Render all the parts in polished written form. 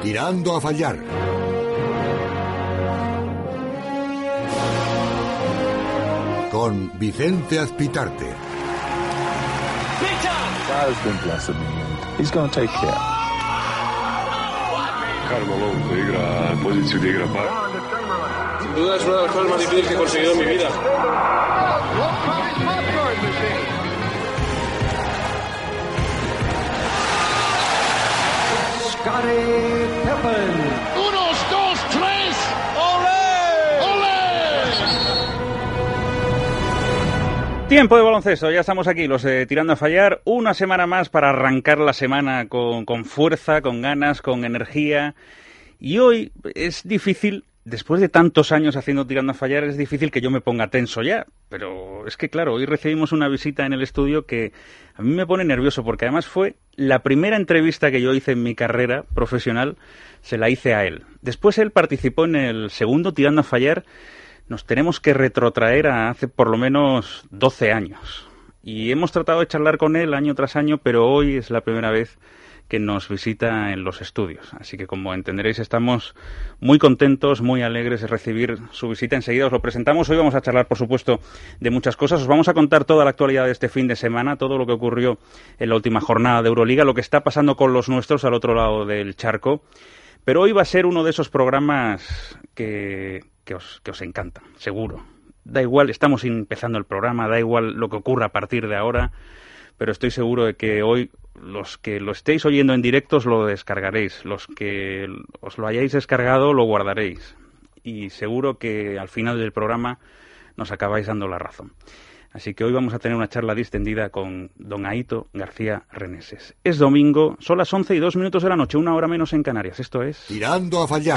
Tirando a fallar. Con Vicente Azpitarte. God's been blessing me, and he's going to take care. Carmelo de igra, poziciju de igra par. Sin duda es una de las cosas más difíciles que he conseguido en mi vida. Scottie Pippen. 1, 2, 3. ¡Olé! ¡Olé! Tiempo de baloncesto, ya estamos aquí, los de Tirando a Fallar, una semana más para arrancar la semana con fuerza, con ganas, con energía. Y hoy es difícil, después de tantos años haciendo Tirando a Fallar, es difícil que yo me ponga tenso ya. Pero es que claro, hoy recibimos una visita en el estudio que a mí me pone nervioso, porque además fue la primera entrevista que yo hice en mi carrera profesional, se la hice a él. Después él participó en el segundo Tirando a Fallar. Nos tenemos que retrotraer a hace por lo menos 12 años. Y hemos tratado de charlar con él año tras año, pero hoy es la primera vez que nos visita en los estudios. Así que, como entenderéis, estamos muy contentos, muy alegres de recibir su visita. Enseguida os lo presentamos. Hoy vamos a charlar, por supuesto, de muchas cosas. Os vamos a contar toda la actualidad de este fin de semana, todo lo que ocurrió en la última jornada de Euroliga, lo que está pasando con los nuestros al otro lado del charco. Pero hoy va a ser uno de esos programas que os encanta, seguro. Da igual, estamos empezando el programa, da igual lo que ocurra a partir de ahora, pero estoy seguro de que hoy los que lo estéis oyendo en directo os lo descargaréis, los que os lo hayáis descargado lo guardaréis, y seguro que al final del programa nos acabáis dando la razón. Así que hoy vamos a tener una charla distendida con don Aito García Reneses. Es domingo, son las 11:02 de la noche, 1 hora menos en Canarias. Esto es Tirando a Fallar.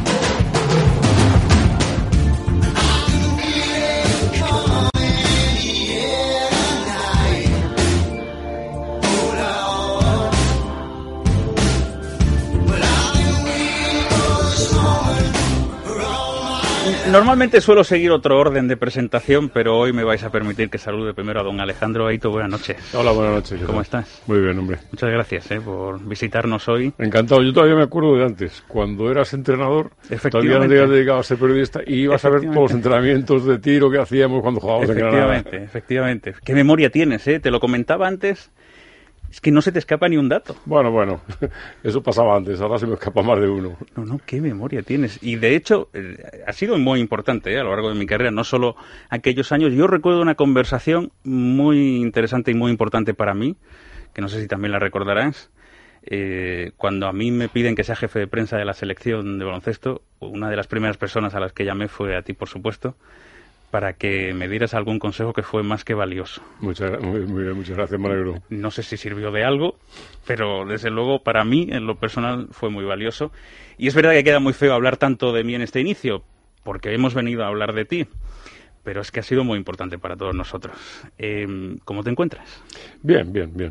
Normalmente suelo seguir otro orden de presentación, pero hoy me vais a permitir que salude primero a don Alejandro Aito. Buenas noches. Hola, buenas noches. ¿Cómo estás? Muy bien, hombre. Muchas gracias por visitarnos hoy. Encantado. Yo todavía me acuerdo de antes, cuando eras entrenador, todavía no te habías dedicado a ser periodista y ibas a ver todos los entrenamientos de tiro que hacíamos cuando jugábamos en Granada. Efectivamente. ¿Qué memoria tienes? Te lo comentaba antes. Es que no se te escapa ni un dato. Bueno, eso pasaba antes, ahora se me escapa más de uno. No, qué memoria tienes. Y de hecho, ha sido muy importante a lo largo de mi carrera, no solo aquellos años. Yo recuerdo una conversación muy interesante y muy importante para mí, que no sé si también la recordarás, cuando a mí me piden que sea jefe de prensa de la selección de baloncesto. Una de las primeras personas a las que llamé fue a ti, por supuesto, para que me dieras algún consejo que fue más que valioso. Muchas gracias, me alegro. No sé si sirvió de algo, pero desde luego para mí, en lo personal, fue muy valioso. Y es verdad que queda muy feo hablar tanto de mí en este inicio, porque hemos venido a hablar de ti, pero es que ha sido muy importante para todos nosotros. ¿Cómo te encuentras? Bien.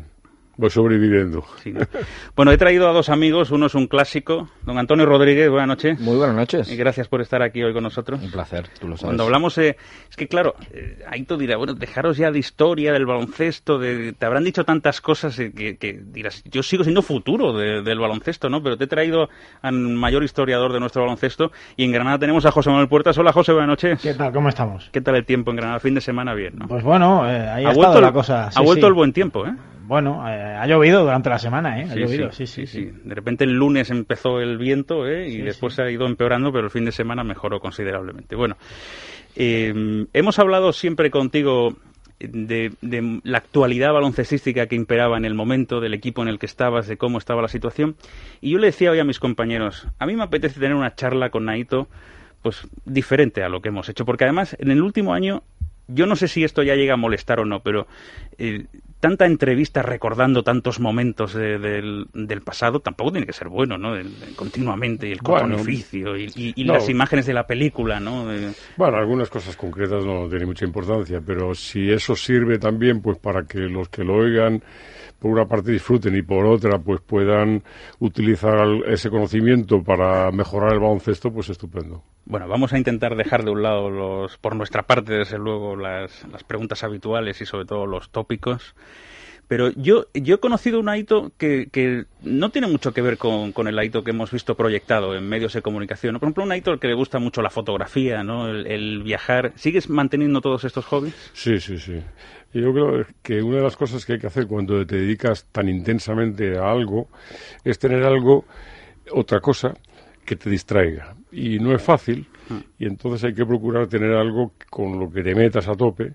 Voy sobreviviendo. Sí, ¿no? Bueno, he traído a dos amigos, uno es un clásico, don Antonio Rodríguez, buenas noches. Muy buenas noches. Y gracias por estar aquí hoy con nosotros. Un placer, tú lo sabes. Cuando hablamos, es que claro, Aito dirá, bueno, dejaros ya de historia, del baloncesto, te habrán dicho tantas cosas que dirás, yo sigo siendo futuro del baloncesto, ¿no? Pero te he traído al mayor historiador de nuestro baloncesto, y en Granada tenemos a José Manuel Puertas. Hola, José, buenas noches. ¿Qué tal? ¿Cómo estamos? ¿Qué tal el tiempo en Granada? Fin de semana bien, ¿no? Pues bueno, ahí ha estado la cosa. Ha vuelto el buen tiempo, ¿eh? Bueno, ha llovido durante la semana, ¿eh? Ha llovido, sí. De repente el lunes empezó el viento, y después se ha ido empeorando, pero el fin de semana mejoró considerablemente. Bueno, hemos hablado siempre contigo de la actualidad baloncestística que imperaba en el momento, del equipo en el que estabas, de cómo estaba la situación. Y yo le decía hoy a mis compañeros, a mí me apetece tener una charla con Aito, pues diferente a lo que hemos hecho, porque además en el último año, yo no sé si esto ya llega a molestar o no, pero tanta entrevista recordando tantos momentos del pasado tampoco tiene que ser bueno, ¿no? Continuamente, el cotonificio y las imágenes de la película, ¿no? Bueno, algunas cosas concretas no tienen mucha importancia, pero si eso sirve también pues para que los que lo oigan por una parte disfruten y por otra pues puedan utilizar ese conocimiento para mejorar el baloncesto, pues estupendo. Bueno, vamos a intentar dejar de un lado por nuestra parte, desde luego, las preguntas habituales y sobre todo los tópicos. Pero yo he conocido un Aito que no tiene mucho que ver con el Aito que hemos visto proyectado en medios de comunicación, ¿no? Por ejemplo, un Aito al que le gusta mucho la fotografía, ¿no? El viajar. ¿Sigues manteniendo todos estos hobbies? Sí. Y yo creo que una de las cosas que hay que hacer cuando te dedicas tan intensamente a algo es tener otra cosa que te distraiga. Y no es fácil, y entonces hay que procurar tener algo con lo que te metas a tope,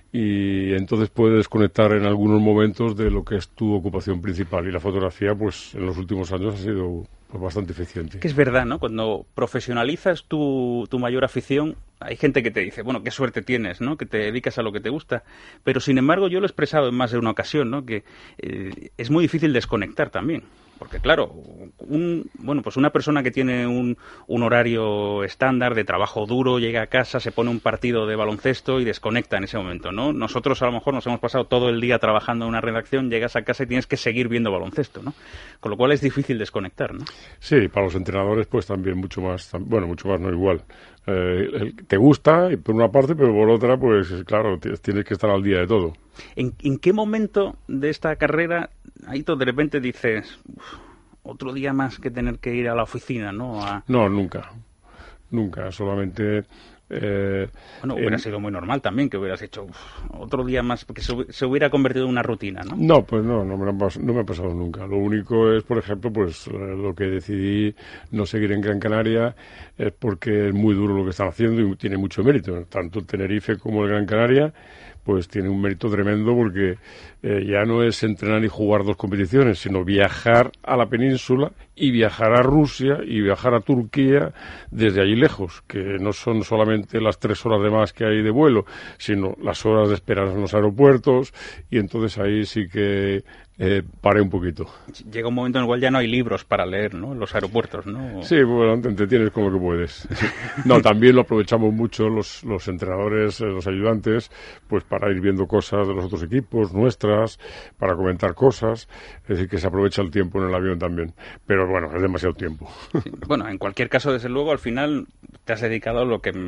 y entonces puedes desconectar en algunos momentos de lo que es tu ocupación principal. Y la fotografía, pues en los últimos años ha sido bastante eficiente. Que es verdad, ¿no? Cuando profesionalizas tu mayor afición, hay gente que te dice, bueno, qué suerte tienes, ¿no? Que te dedicas a lo que te gusta. Pero, sin embargo, yo lo he expresado en más de una ocasión, ¿no? Que es muy difícil desconectar también. Porque, claro, pues una persona que tiene un horario estándar de trabajo duro, llega a casa, se pone un partido de baloncesto y desconecta en ese momento, ¿no? Nosotros, a lo mejor, nos hemos pasado todo el día trabajando en una redacción, llegas a casa y tienes que seguir viendo baloncesto, ¿no? Con lo cual es difícil desconectar, ¿no? Sí, para los entrenadores, pues también mucho más no igual. Te gusta, por una parte, pero por otra, pues claro, tienes que estar al día de todo. ¿En qué momento de esta carrera, Aito, de repente dices, otro día más que tener que ir a la oficina, ¿no? No, nunca, solamente... hubiera sido muy normal también que hubieras hecho otro día más, porque se hubiera convertido en una rutina, ¿no? No, pues no me ha pasado nunca. Lo único es, por ejemplo, pues lo que decidí no seguir en Gran Canaria es porque es muy duro lo que están haciendo y tiene mucho mérito. Tanto el Tenerife como el Gran Canaria, pues tiene un mérito tremendo porque ya no es entrenar y jugar 2 competiciones, sino viajar a la península y viajar a Rusia y viajar a Turquía desde allí lejos, que no son solamente las 3 horas de más que hay de vuelo, sino las horas de esperar en los aeropuertos, y entonces ahí sí que paré un poquito. Llega un momento en el cual ya no hay libros para leer, ¿no? En los aeropuertos, ¿no? Sí, bueno, te entretienes como que puedes. No, también lo aprovechamos mucho los entrenadores, los ayudantes, pues para ir viendo cosas de los otros equipos, nuestras, para comentar cosas, es decir, que se aprovecha el tiempo en el avión también. Pero bueno, es demasiado tiempo. Sí. Bueno, en cualquier caso, desde luego, al final te has dedicado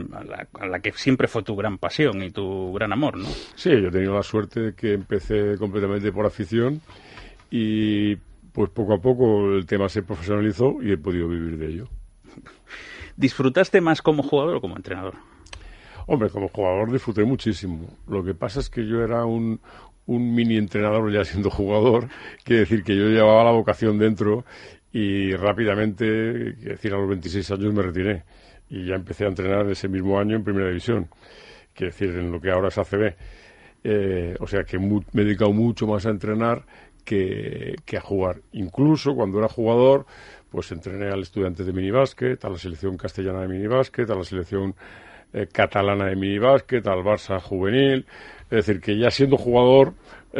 a la que siempre fue tu gran pasión y tu gran amor, ¿no? Sí, yo he tenido la suerte de que empecé completamente por afición y pues poco a poco el tema se profesionalizó y he podido vivir de ello. ¿Disfrutaste más como jugador o como entrenador? Hombre, como jugador disfruté muchísimo. Lo que pasa es que yo era un mini entrenador ya siendo jugador, quiere decir que yo llevaba la vocación dentro y rápidamente, quiere decir, a los 26 años me retiré y ya empecé a entrenar ese mismo año en Primera División, quiere decir, en lo que ahora es ACB. O sea que me he dedicado mucho más a entrenar que a jugar. Incluso cuando era jugador, pues entrené al Estudiantes de minibásquet, a la selección castellana de minibásquet, a la selección catalana de minibásquet, al Barça juvenil. Es decir, que ya siendo jugador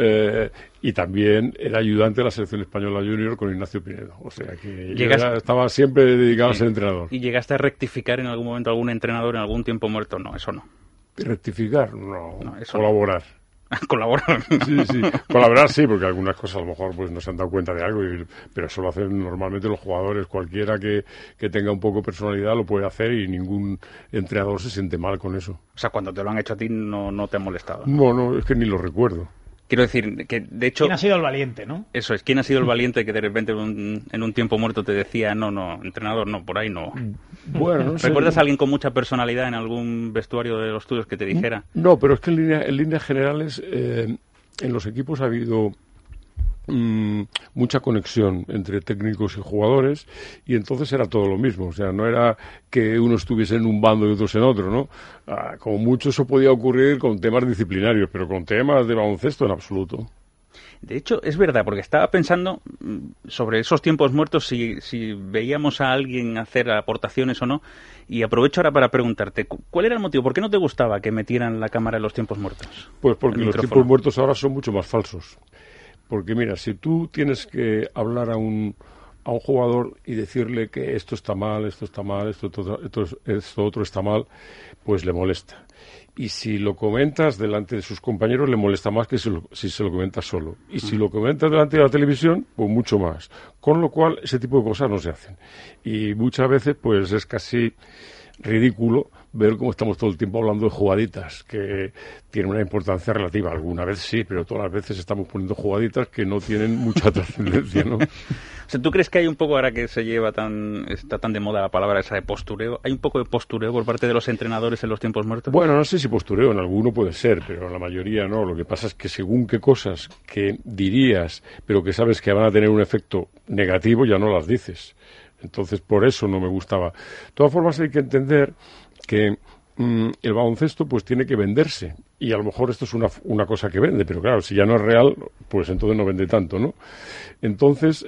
y también era ayudante de la selección española junior con Ignacio Pinedo. O sea que yo ya estaba siempre dedicado a ser entrenador. ¿Y llegaste a rectificar en algún momento a algún entrenador en algún tiempo muerto? No, eso no. ¿Rectificar? No, colaborar. No. Colaborar. Sí. Colaborar sí, porque algunas cosas a lo mejor pues no se han dado cuenta de algo, pero eso lo hacen normalmente los jugadores. Cualquiera que tenga un poco de personalidad lo puede hacer y ningún entrenador se siente mal con eso. O sea, cuando te lo han hecho a ti no te ha molestado. No, es que ni lo recuerdo. Quiero decir que, de hecho... ¿Quién ha sido el valiente, no? Eso es, ¿quién ha sido el valiente que de repente en un tiempo muerto te decía, no, entrenador, no, por ahí no? Bueno, no sé. ¿Recuerdas a alguien con mucha personalidad en algún vestuario de los tuyos que te dijera? No, pero es que en líneas generales en los equipos ha habido mucha conexión entre técnicos y jugadores y entonces era todo lo mismo, o sea, no era que uno estuviese en un bando y otros en otro, ¿no? Como mucho eso podía ocurrir con temas disciplinarios, pero con temas de baloncesto en absoluto. De hecho, es verdad, porque estaba pensando sobre esos tiempos muertos, si veíamos a alguien hacer aportaciones o no, y aprovecho ahora para preguntarte, ¿cuál era el motivo? ¿Por qué no te gustaba que metieran la cámara en los tiempos muertos? Pues porque los tiempos muertos ahora son mucho más falsos. Porque mira, si tú tienes que hablar a un jugador y decirle que esto está mal, esto otro está mal, pues le molesta. Y si lo comentas delante de sus compañeros, le molesta más que si se lo comentas solo. Y si lo comentas delante de la televisión, pues mucho más. Con lo cual, ese tipo de cosas no se hacen. Y muchas veces, pues es casi ridículo ver cómo estamos todo el tiempo hablando de jugaditas, que tienen una importancia relativa. Alguna vez sí, pero todas las veces estamos poniendo jugaditas que no tienen mucha trascendencia, ¿no? O sea, ¿tú crees que hay un poco, ahora que está tan de moda la palabra esa de postureo, hay un poco de postureo por parte de los entrenadores en los tiempos muertos? Bueno, no sé si postureo, en alguno puede ser, pero en la mayoría no. Lo que pasa es que según qué cosas que dirías, pero que sabes que van a tener un efecto negativo, ya no las dices. Entonces, por eso no me gustaba. De todas formas, hay que entender que el baloncesto pues tiene que venderse, y a lo mejor esto es una cosa que vende, pero claro, si ya no es real, pues entonces no vende tanto, ¿no? Entonces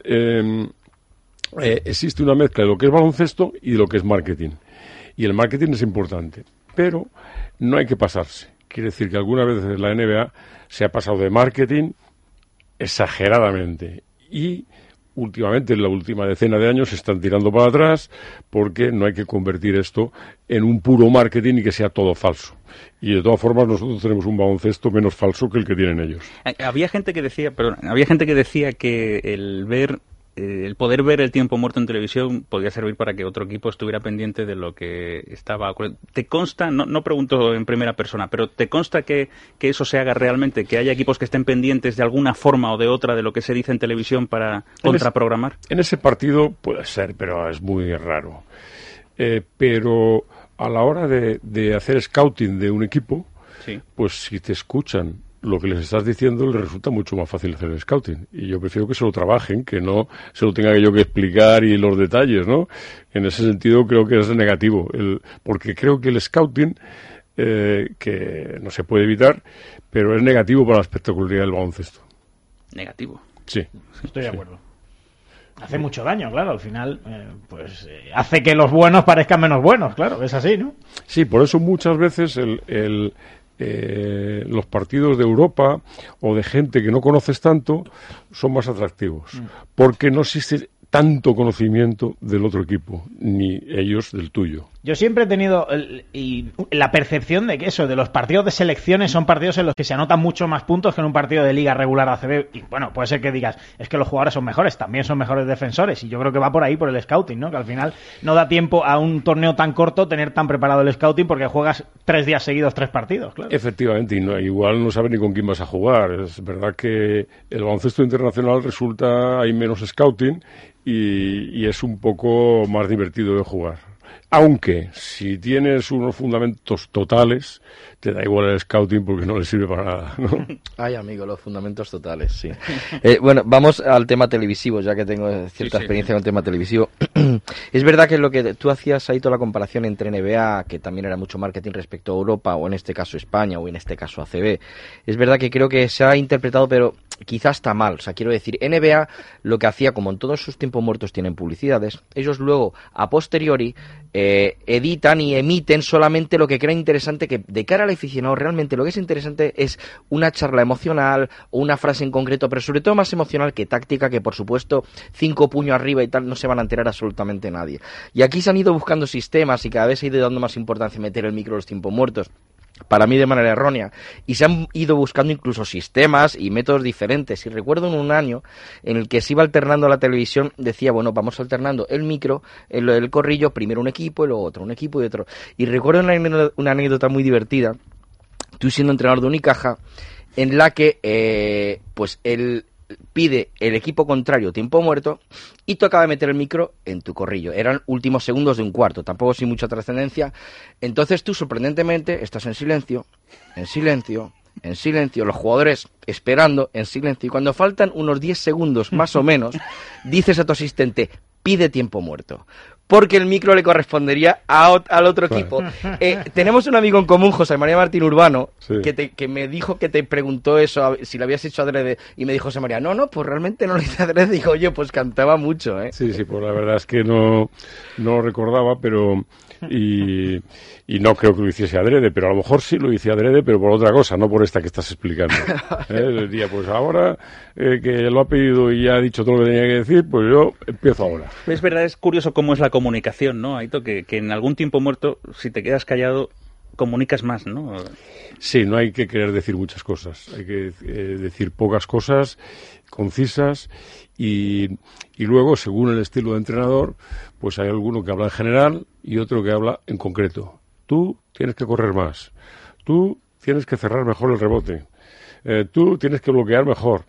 existe una mezcla de lo que es baloncesto y de lo que es marketing, y el marketing es importante, pero no hay que pasarse. Quiere decir que algunas veces la NBA se ha pasado de marketing exageradamente, y últimamente, en la última decena de años, se están tirando para atrás, porque no hay que convertir esto en un puro marketing y que sea todo falso. Y de todas formas, nosotros tenemos un baloncesto menos falso que el que tienen ellos. Había gente que decía que el poder ver el tiempo muerto en televisión podía servir para que otro equipo estuviera pendiente de lo que estaba. ¿Te consta, no pregunto en primera persona, pero te consta que eso se haga realmente, que haya equipos que estén pendientes de alguna forma o de otra de lo que se dice en televisión para contraprogramar? En ese partido puede ser, pero es muy raro. Pero a la hora de hacer scouting de un equipo, sí, pues si te escuchan lo que les estás diciendo, les resulta mucho más fácil hacer el scouting. Y yo prefiero que se lo trabajen, que no se lo tenga yo que explicar y los detalles, ¿no? En ese sentido creo que es negativo, porque creo que el scouting, que no se puede evitar, pero es negativo para la espectacularidad del baloncesto. ¿Negativo? Sí. Estoy de acuerdo. Hace mucho daño, claro, al final, hace que los buenos parezcan menos buenos, claro, es así, ¿no? Sí, por eso muchas veces los partidos de Europa o de gente que no conoces tanto son más atractivos, porque no existe tanto conocimiento del otro equipo, ni ellos del tuyo. Yo siempre he tenido la percepción de que de los partidos de selecciones son partidos en los que se anotan mucho más puntos que en un partido de liga regular ACB. Y bueno, puede ser que digas, es que los jugadores son mejores, también son mejores defensores. Y yo creo que va por ahí, por el scouting, ¿no? Que al final no da tiempo a un torneo tan corto tener tan preparado el scouting, porque juegas 3 días seguidos 3 partidos, claro. Efectivamente, y igual no sabes ni con quién vas a jugar. Es verdad que el baloncesto internacional hay menos scouting y es un poco más divertido de jugar. Aunque, si tienes unos fundamentos totales, te da igual el scouting porque no le sirve para nada, ¿no? Ay, amigo, los fundamentos totales, sí. Bueno, vamos al tema televisivo, ya que tengo cierta experiencia con el tema televisivo. Es verdad que lo que tú hacías ahí, toda la comparación entre NBA, que también era mucho marketing respecto a Europa, o en este caso España, o en este caso ACB. Es verdad que creo que se ha interpretado, pero quizás está mal. O sea, quiero decir, NBA lo que hacía, como en todos sus tiempos muertos tienen publicidades, ellos luego, a posteriori, editan y emiten solamente lo que creen interesante, que de cara al aficionado realmente lo que es interesante es una charla emocional o una frase en concreto, pero sobre todo más emocional que táctica, que por supuesto 5 puños arriba y tal no se van a enterar absolutamente nadie. Y aquí se han ido buscando sistemas y cada vez se ha ido dando más importancia a meter el micro a los tiempos muertos, para mí de manera errónea, y se han ido buscando incluso sistemas y métodos diferentes. Y recuerdo en un año en el que se iba alternando la televisión, decía, bueno, vamos alternando el micro, el corrillo, primero un equipo y luego otro, un equipo y otro. Y recuerdo una anécdota muy divertida, tú siendo entrenador de Unicaja, en la que pues él pide el equipo contrario tiempo muerto y tú acabas de meter el micro en tu corrillo. Eran últimos segundos de un cuarto, tampoco sin mucha trascendencia. Entonces tú, sorprendentemente, estás en silencio, los jugadores esperando en silencio, y cuando faltan unos 10 segundos más o menos, dices a tu asistente, pide tiempo muerto, porque el micro le correspondería al otro equipo. Tenemos un amigo en común, José María Martín Urbano, sí, que me dijo que te preguntó eso, si lo habías hecho adrede, y me dijo, José María, no, pues realmente no lo hice adrede. Digo, oye, pues cantaba mucho, ¿eh? Sí, pues la verdad es que no lo recordaba, pero... Y no creo que lo hiciese adrede, pero a lo mejor sí lo hice adrede, pero por otra cosa, no por esta que estás explicando. El día, pues ahora que lo ha pedido y ya ha dicho todo lo que tenía que decir, pues yo empiezo ahora. Es verdad, es curioso cómo es la comunicación, ¿no, Aito? Que en algún tiempo muerto, si te quedas callado, comunicas más, ¿no? Sí, no hay que querer decir muchas cosas, hay que decir pocas cosas, concisas, y Y luego, según el estilo de entrenador, pues hay alguno que habla en general y otro que habla en concreto. Tú tienes que correr más. Tú tienes que cerrar mejor el rebote. Tú tienes que bloquear mejor.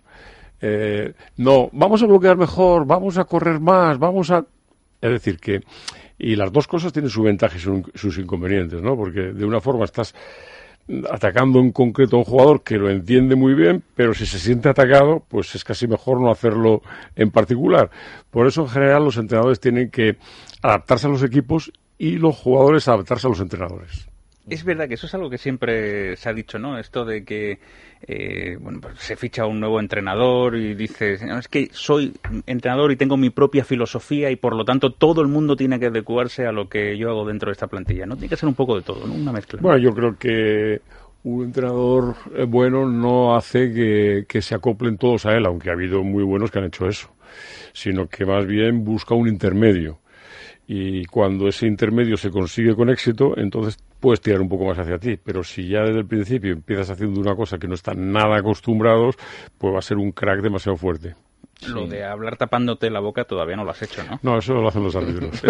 No, vamos a bloquear mejor, vamos a correr más, Es decir, que... Y las dos cosas tienen su ventaja y sus inconvenientes, ¿no? Porque de una forma estás atacando en concreto a un jugador que lo entiende muy bien, pero si se siente atacado, pues es casi mejor no hacerlo en particular. Por eso, en general, los entrenadores tienen que adaptarse a los equipos y los jugadores adaptarse a los entrenadores. Es verdad que eso es algo que siempre se ha dicho, ¿no? Esto de que pues se ficha un nuevo entrenador y dices, no, es que soy entrenador y tengo mi propia filosofía y por lo tanto todo el mundo tiene que adecuarse a lo que yo hago dentro de esta plantilla, ¿no? Tiene que ser un poco de todo, ¿no? Una mezcla. Bueno, yo creo que un entrenador bueno no hace que se acoplen todos a él, aunque ha habido muy buenos que han hecho eso, sino que más bien busca un intermedio. Y cuando ese intermedio se consigue con éxito, entonces puedes tirar un poco más hacia ti. Pero si ya desde el principio empiezas haciendo una cosa que no están nada acostumbrados, pues va a ser un crack demasiado fuerte. Lo de hablar tapándote la boca todavía no lo has hecho, ¿no? No, eso lo hacen los árbitros.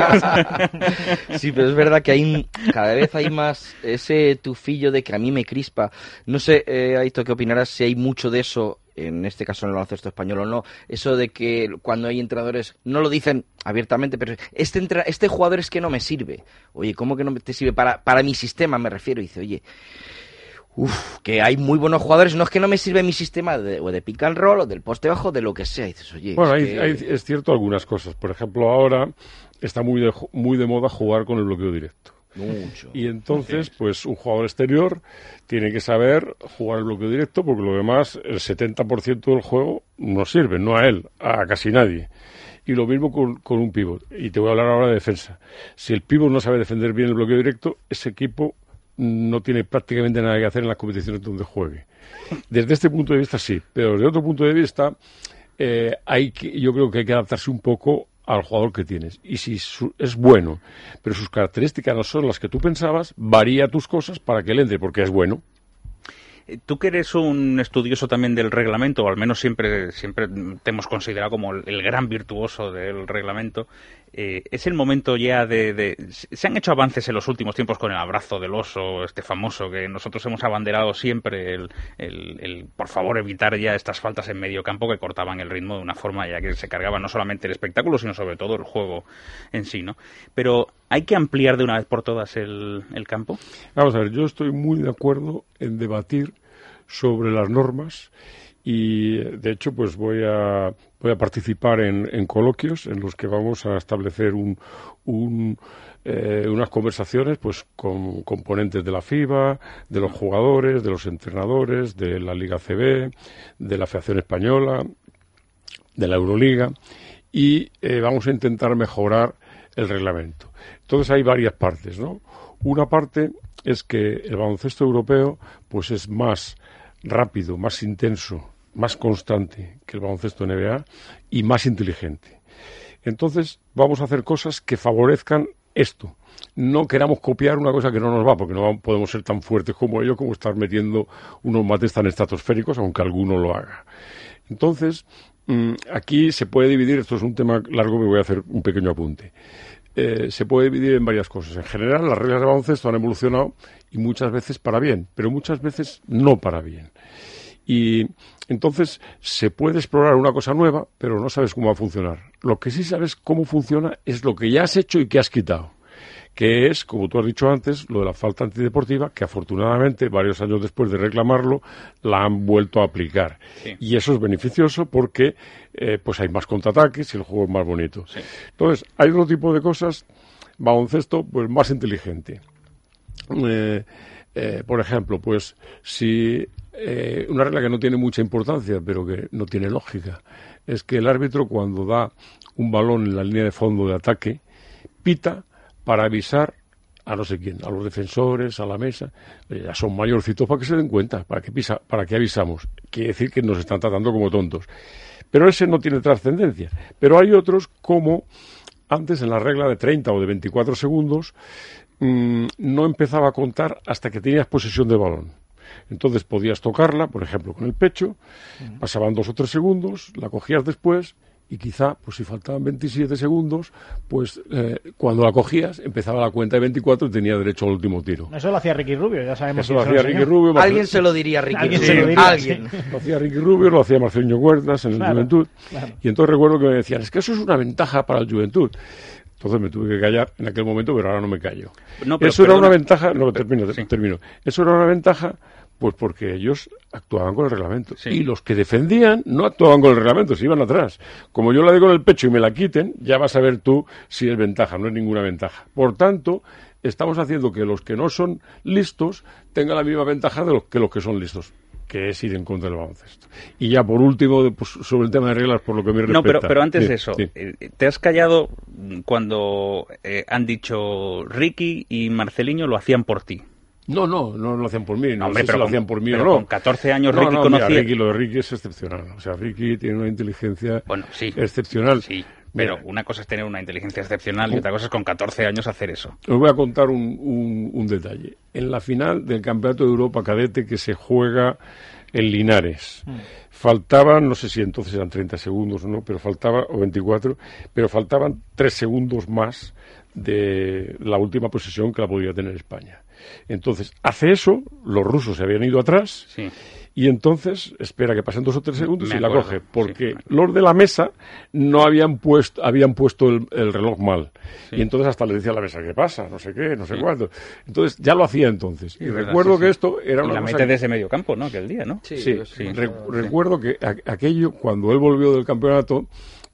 Sí, pero es verdad que cada vez hay más ese tufillo de que a mí me crispa. No sé, Aitor, ¿qué opinarás si hay mucho de eso? En este caso en el baloncesto español o no, eso de que cuando hay entrenadores, no lo dicen abiertamente, pero este jugador es que no me sirve. Oye, ¿cómo que no te sirve? Para mi sistema me refiero. Y dice, oye, que hay muy buenos jugadores, no es que no me sirve mi sistema o de pick and roll o del poste bajo, de lo que sea. Y dices, oye, bueno, es cierto algunas cosas. Por ejemplo, ahora está muy de moda jugar con el bloqueo directo. Mucho. Y entonces, pues un jugador exterior tiene que saber jugar el bloqueo directo porque lo demás, el 70% del juego no sirve, no a él, a casi nadie. Y lo mismo con un pívot. Y te voy a hablar ahora de defensa. Si el pívot no sabe defender bien el bloqueo directo, ese equipo no tiene prácticamente nada que hacer en las competiciones donde juegue. Desde este punto de vista sí, pero desde otro punto de vista yo creo que hay que adaptarse un poco al jugador que tienes. Y si es bueno, pero sus características no son las que tú pensabas, varía tus cosas para que él entre, porque es bueno. Tú que eres un estudioso también del reglamento, o al menos siempre te hemos considerado como el gran virtuoso del reglamento, es el momento ya se han hecho avances en los últimos tiempos con el abrazo del oso, este famoso, que nosotros hemos abanderado siempre, el por favor evitar ya estas faltas en medio campo que cortaban el ritmo de una forma ya que se cargaba no solamente el espectáculo, sino sobre todo el juego en sí, ¿no? Pero ¿hay que ampliar de una vez por todas el campo? Vamos a ver, yo estoy muy de acuerdo en debatir sobre las normas y de hecho pues voy a participar en coloquios en los que vamos a establecer unas conversaciones pues con componentes de la FIBA, de los jugadores, de los entrenadores, de la Liga CB, de la Federación Española, de la Euroliga y vamos a intentar mejorar el reglamento. Entonces hay varias partes, ¿no? Una parte es que el baloncesto europeo pues es más rápido, más intenso, más constante que el baloncesto NBA y más inteligente. Entonces vamos a hacer cosas que favorezcan esto. No queramos copiar una cosa que no nos va, porque no podemos ser tan fuertes como ellos, como estar metiendo unos mates tan estratosféricos, aunque alguno lo haga. Entonces, aquí se puede dividir, esto es un tema largo, me voy a hacer un pequeño apunte. Se puede dividir en varias cosas. En general, las reglas de baloncesto han evolucionado y muchas veces para bien, pero muchas veces no para bien. Y entonces se puede explorar una cosa nueva, pero no sabes cómo va a funcionar. Lo que sí sabes cómo funciona es lo que ya has hecho y que has quitado, que es, como tú has dicho antes, lo de la falta antideportiva, que afortunadamente, varios años después de reclamarlo, la han vuelto a aplicar. Sí. Y eso es beneficioso porque pues hay más contraataques y el juego es más bonito. Sí. Entonces, hay otro tipo de cosas, baloncesto, pues más inteligente. Por ejemplo, pues si una regla que no tiene mucha importancia, pero que no tiene lógica, es que el árbitro cuando da un balón en la línea de fondo de ataque, pita para avisar a no sé quién, a los defensores, a la mesa, ya son mayorcitos para que se den cuenta, para que avisamos. Quiere decir que nos están tratando como tontos. Pero ese no tiene trascendencia. Pero hay otros como antes en la regla de 30 o de 24 segundos no empezaba a contar hasta que tenías posesión de balón. Entonces podías tocarla, por ejemplo, con el pecho, pasaban 2 o 3 segundos, la cogías después Y quizá, pues si faltaban 27 segundos, pues cuando la cogías, empezaba la cuenta de 24 y tenía derecho al último tiro. Eso lo hacía Ricky Rubio, ya sabemos. Eso lo hacía Ricky Rubio. Alguien se lo diría a Ricky Alguien Rubio. se lo diría, Alguien. sí. Lo hacía Ricky Rubio, lo hacía Marcelinho Huertas en el Juventud. Claro. Y entonces recuerdo que me decían, es que eso es una ventaja para el Juventud. Entonces me tuve que callar en aquel momento, pero ahora no me callo. No, pero, eso era perdona. una ventaja... No, Sí. termino. Eso era una ventaja, pues porque ellos actuaban con el reglamento. Sí. Y los que defendían no actuaban con el reglamento, se iban atrás. Como yo la doy con el pecho y me la quiten, ya vas a ver tú si es ventaja, no es ninguna ventaja. Por tanto, estamos haciendo que los que no son listos tengan la misma ventaja de los que son listos, que es ir en contra del baloncesto. Y ya por último, pues, sobre el tema de reglas, por lo que me respecta. No, pero antes Sí, de eso, sí. te has callado cuando han dicho Ricky y Marcelinho lo hacían por ti. No lo hacían por mí, no Hombre, sé pero si lo con- hacían por mí o pero no. con 14 años No, Ricky mira, conocía... Ricky, lo de Ricky es excepcional. O sea, Ricky tiene una inteligencia Bueno, sí. excepcional. Sí, pero Mira, una cosa es tener una inteligencia excepcional y otra cosa es con 14 años hacer eso. os voy a contar un detalle. En la final del Campeonato de Europa Cadete que se juega en Linares, faltaban, no sé si entonces eran 30 segundos o no, pero faltaba, o 24, pero faltaban 3 segundos más de la última posesión que la podía tener España. Entonces, hace eso, los rusos se habían ido atrás, Sí. y entonces espera que pasen 2 o 3 segundos Me y la acuerdo, coge, sí, porque me acuerdo. los de la mesa no habían puesto el reloj mal. Sí. Y entonces hasta le decía a la mesa, ¿qué pasa? No sé qué, no sé cuánto. Entonces ya lo hacía entonces. Sí, Y verdad, recuerdo sí, que sí. esto era Y una la cosa mete que- desde medio campo, ¿no? Aquel día, ¿no? Sí, sí. recuerdo que aquello, cuando él volvió del campeonato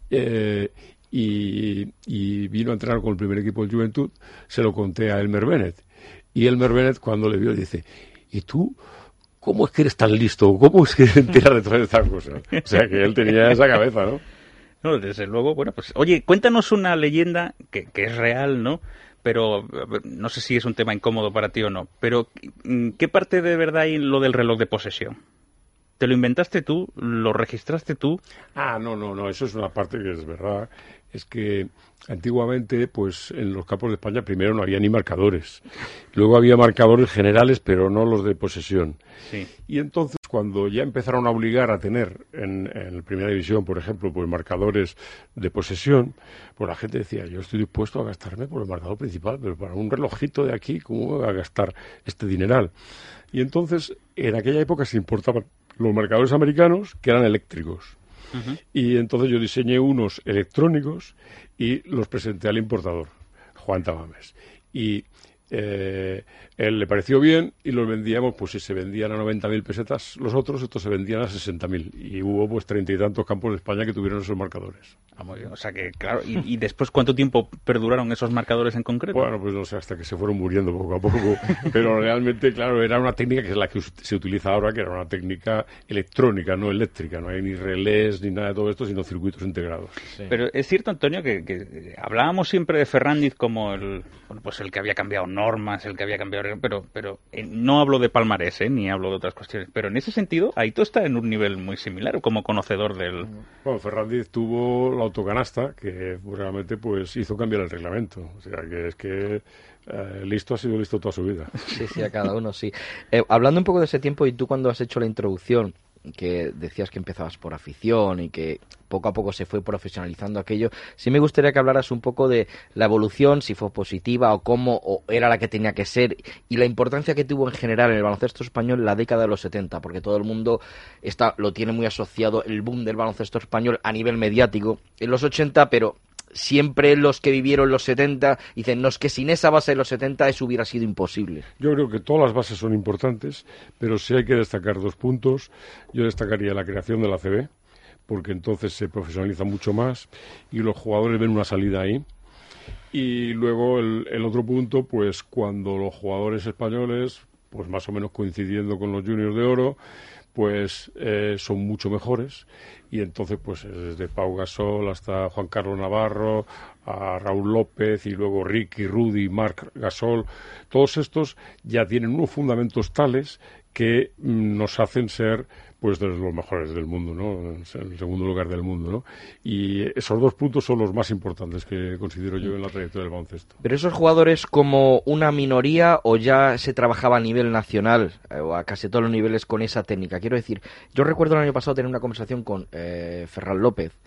y vino a entrenar con el primer equipo del Juventud, se lo conté a Elmer Bennett. Y Elmer Bennett, cuando le vio, dice, ¿y tú cómo es que eres tan listo? ¿Cómo es que te enteras de todas estas cosas? O sea, que él tenía esa cabeza, ¿no? No, desde luego, bueno, pues oye, cuéntanos una leyenda que es real, ¿no? Pero no sé si es un tema incómodo para ti o no, pero ¿qué parte de verdad hay en lo del reloj de posesión? ¿Te lo inventaste tú? ¿Lo registraste tú? Ah, no, eso es una parte que es verdad. Es que antiguamente, pues en los campos de España primero no había ni marcadores. Luego había marcadores generales, pero no los de posesión. Sí. Y entonces, cuando ya empezaron a obligar a tener en Primera División, por ejemplo, pues marcadores de posesión, pues la gente decía, yo estoy dispuesto a gastarme por el marcador principal, pero para un relojito de aquí, ¿cómo voy a gastar este dineral? Y entonces, en aquella época se importaban los marcadores americanos, que eran eléctricos. Uh-huh. Y entonces yo diseñé unos electrónicos y los presenté al importador, Juan Tamames. Y él le pareció bien y los vendíamos, pues si se vendían a 90.000 pesetas los otros, estos se vendían a 60.000. Y hubo pues 30 y tantos campos de España que tuvieron esos marcadores. Ah, muy bien. O sea que, claro, y después, ¿cuánto tiempo perduraron esos marcadores en concreto? Bueno, pues no sé, hasta que se fueron muriendo poco a poco. Pero realmente, claro, era una técnica que es la que se utiliza ahora, que era una técnica electrónica, no eléctrica. No hay ni relés ni nada de todo esto, sino circuitos integrados. Sí. Pero es cierto, Antonio, que hablábamos siempre de Fernández como el que había cambiado normas, el que había cambiado... Pero no hablo de palmarés, ni hablo de otras cuestiones. Pero en ese sentido, Aito está en un nivel muy similar como conocedor del... Bueno, Fernández tuvo la autocanasta, que realmente pues hizo cambiar el reglamento. O sea, que es que listo ha sido listo toda su vida. Sí, a cada uno, sí. Hablando un poco de ese tiempo, y tú cuando has hecho la introducción, que decías que empezabas por afición y que poco a poco se fue profesionalizando aquello, sí me gustaría que hablaras un poco de la evolución, si fue positiva o cómo o era la que tenía que ser, y la importancia que tuvo en general en el baloncesto español la década de los 70, porque todo el mundo lo tiene muy asociado el boom del baloncesto español a nivel mediático en los 80, pero siempre los que vivieron los 70 dicen, no, es que sin esa base de los 70 eso hubiera sido imposible. Yo creo que todas las bases son importantes, pero sí hay que destacar 2 puntos. Yo destacaría la creación de la ACB, porque entonces se profesionaliza mucho más y los jugadores ven una salida ahí. Y luego el otro punto, pues cuando los jugadores españoles, pues más o menos coincidiendo con los juniors de oro, pues son mucho mejores, y entonces pues desde Pau Gasol hasta Juan Carlos Navarro, a Raúl López, y luego Ricky, Rudy, Marc Gasol, todos estos ya tienen unos fundamentos tales que nos hacen ser pues de los mejores del mundo, ¿no? En el segundo lugar del mundo, ¿no? Y esos 2 puntos son los más importantes que considero yo en la trayectoria del baloncesto. ¿Pero esos jugadores como una minoría o ya se trabajaba a nivel nacional o a casi todos los niveles con esa técnica? Quiero decir, yo recuerdo el año pasado tener una conversación con Ferran López,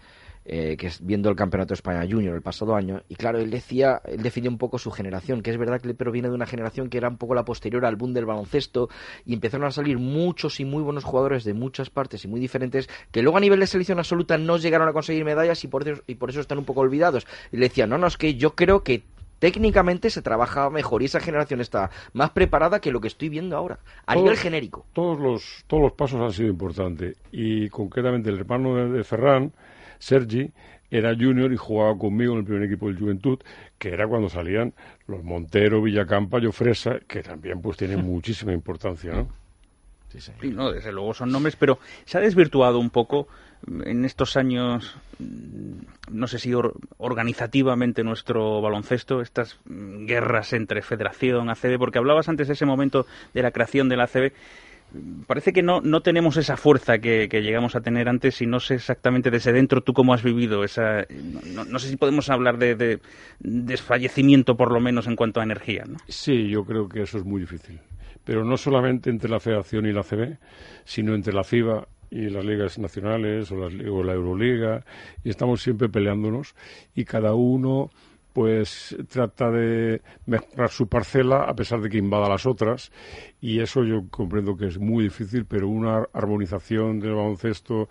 viendo el Campeonato de España Junior el pasado año, y claro, él definió un poco su generación, que es verdad que él proviene de una generación que era un poco la posterior al boom del baloncesto, y empezaron a salir muchos y muy buenos jugadores de muchas partes y muy diferentes, que luego a nivel de selección absoluta no llegaron a conseguir medallas y por eso están un poco olvidados. Y le decía, no, es que yo creo que técnicamente se trabaja mejor y esa generación está más preparada que lo que estoy viendo ahora, a nivel genérico. Todos los pasos han sido importantes, y concretamente el hermano de Ferran, Sergi, era junior y jugaba conmigo en el primer equipo del Juventud, que era cuando salían los Montero, Villacampa, Llofresa, que también pues tienen muchísima importancia, ¿no? Sí, no, desde luego son nombres, pero se ha desvirtuado un poco en estos años, no sé si organizativamente, nuestro baloncesto, estas guerras entre Federación, ACB, porque hablabas antes de ese momento de la creación de la ACB. Parece que no tenemos esa fuerza que llegamos a tener antes, y no sé exactamente desde dentro tú cómo has vivido esa. No sé si podemos hablar de desfallecimiento, por lo menos en cuanto a energía, ¿no? Sí, yo creo que eso es muy difícil, pero no solamente entre la Federación y la ACB, sino entre la FIBA y las ligas nacionales o la Euroliga, y estamos siempre peleándonos, y cada uno pues trata de mejorar su parcela a pesar de que invada las otras, y eso yo comprendo que es muy difícil, pero una armonización del baloncesto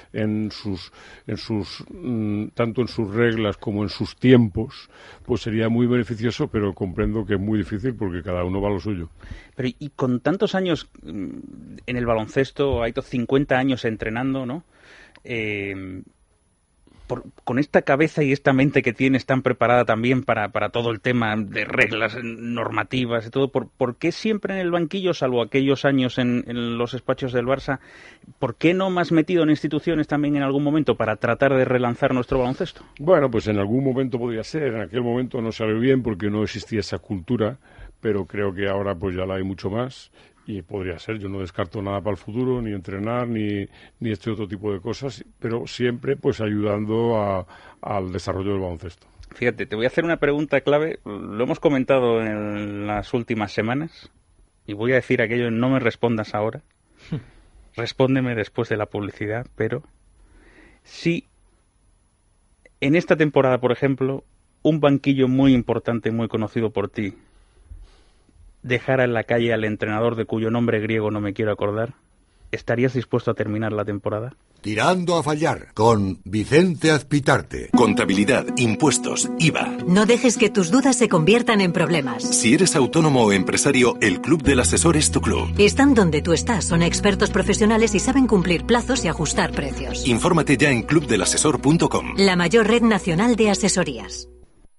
tanto en sus reglas como en sus tiempos, pues sería muy beneficioso, pero comprendo que es muy difícil porque cada uno va a lo suyo. Pero y con tantos años en el baloncesto, hay 50 años entrenando, ¿no? Con esta cabeza y esta mente que tienes tan preparada también para todo el tema de reglas, normativas y todo, ¿por qué siempre en el banquillo, salvo aquellos años en los despachos del Barça, por qué no más metido en instituciones también en algún momento para tratar de relanzar nuestro baloncesto? Bueno, pues en algún momento podría ser, en aquel momento no salió bien porque no existía esa cultura, pero creo que ahora pues ya la hay mucho más. Y podría ser, yo no descarto nada para el futuro, ni entrenar, ni este otro tipo de cosas, pero siempre pues ayudando al desarrollo del baloncesto. Fíjate, te voy a hacer una pregunta clave, lo hemos comentado en las últimas semanas, y voy a decir aquello, no me respondas ahora, respóndeme después de la publicidad, pero si en esta temporada, por ejemplo, un banquillo muy importante, muy conocido por ti, dejara en la calle al entrenador de cuyo nombre griego no me quiero acordar, ¿estarías dispuesto a terminar la temporada? Tirando a fallar, con Vicente Azpitarte. Contabilidad, impuestos, IVA. No dejes que tus dudas se conviertan en problemas. Si eres autónomo o empresario, el Club del Asesor es tu club. Están donde tú estás, son expertos profesionales y saben cumplir plazos y ajustar precios. Infórmate ya en clubdelasesor.com. La mayor red nacional de asesorías.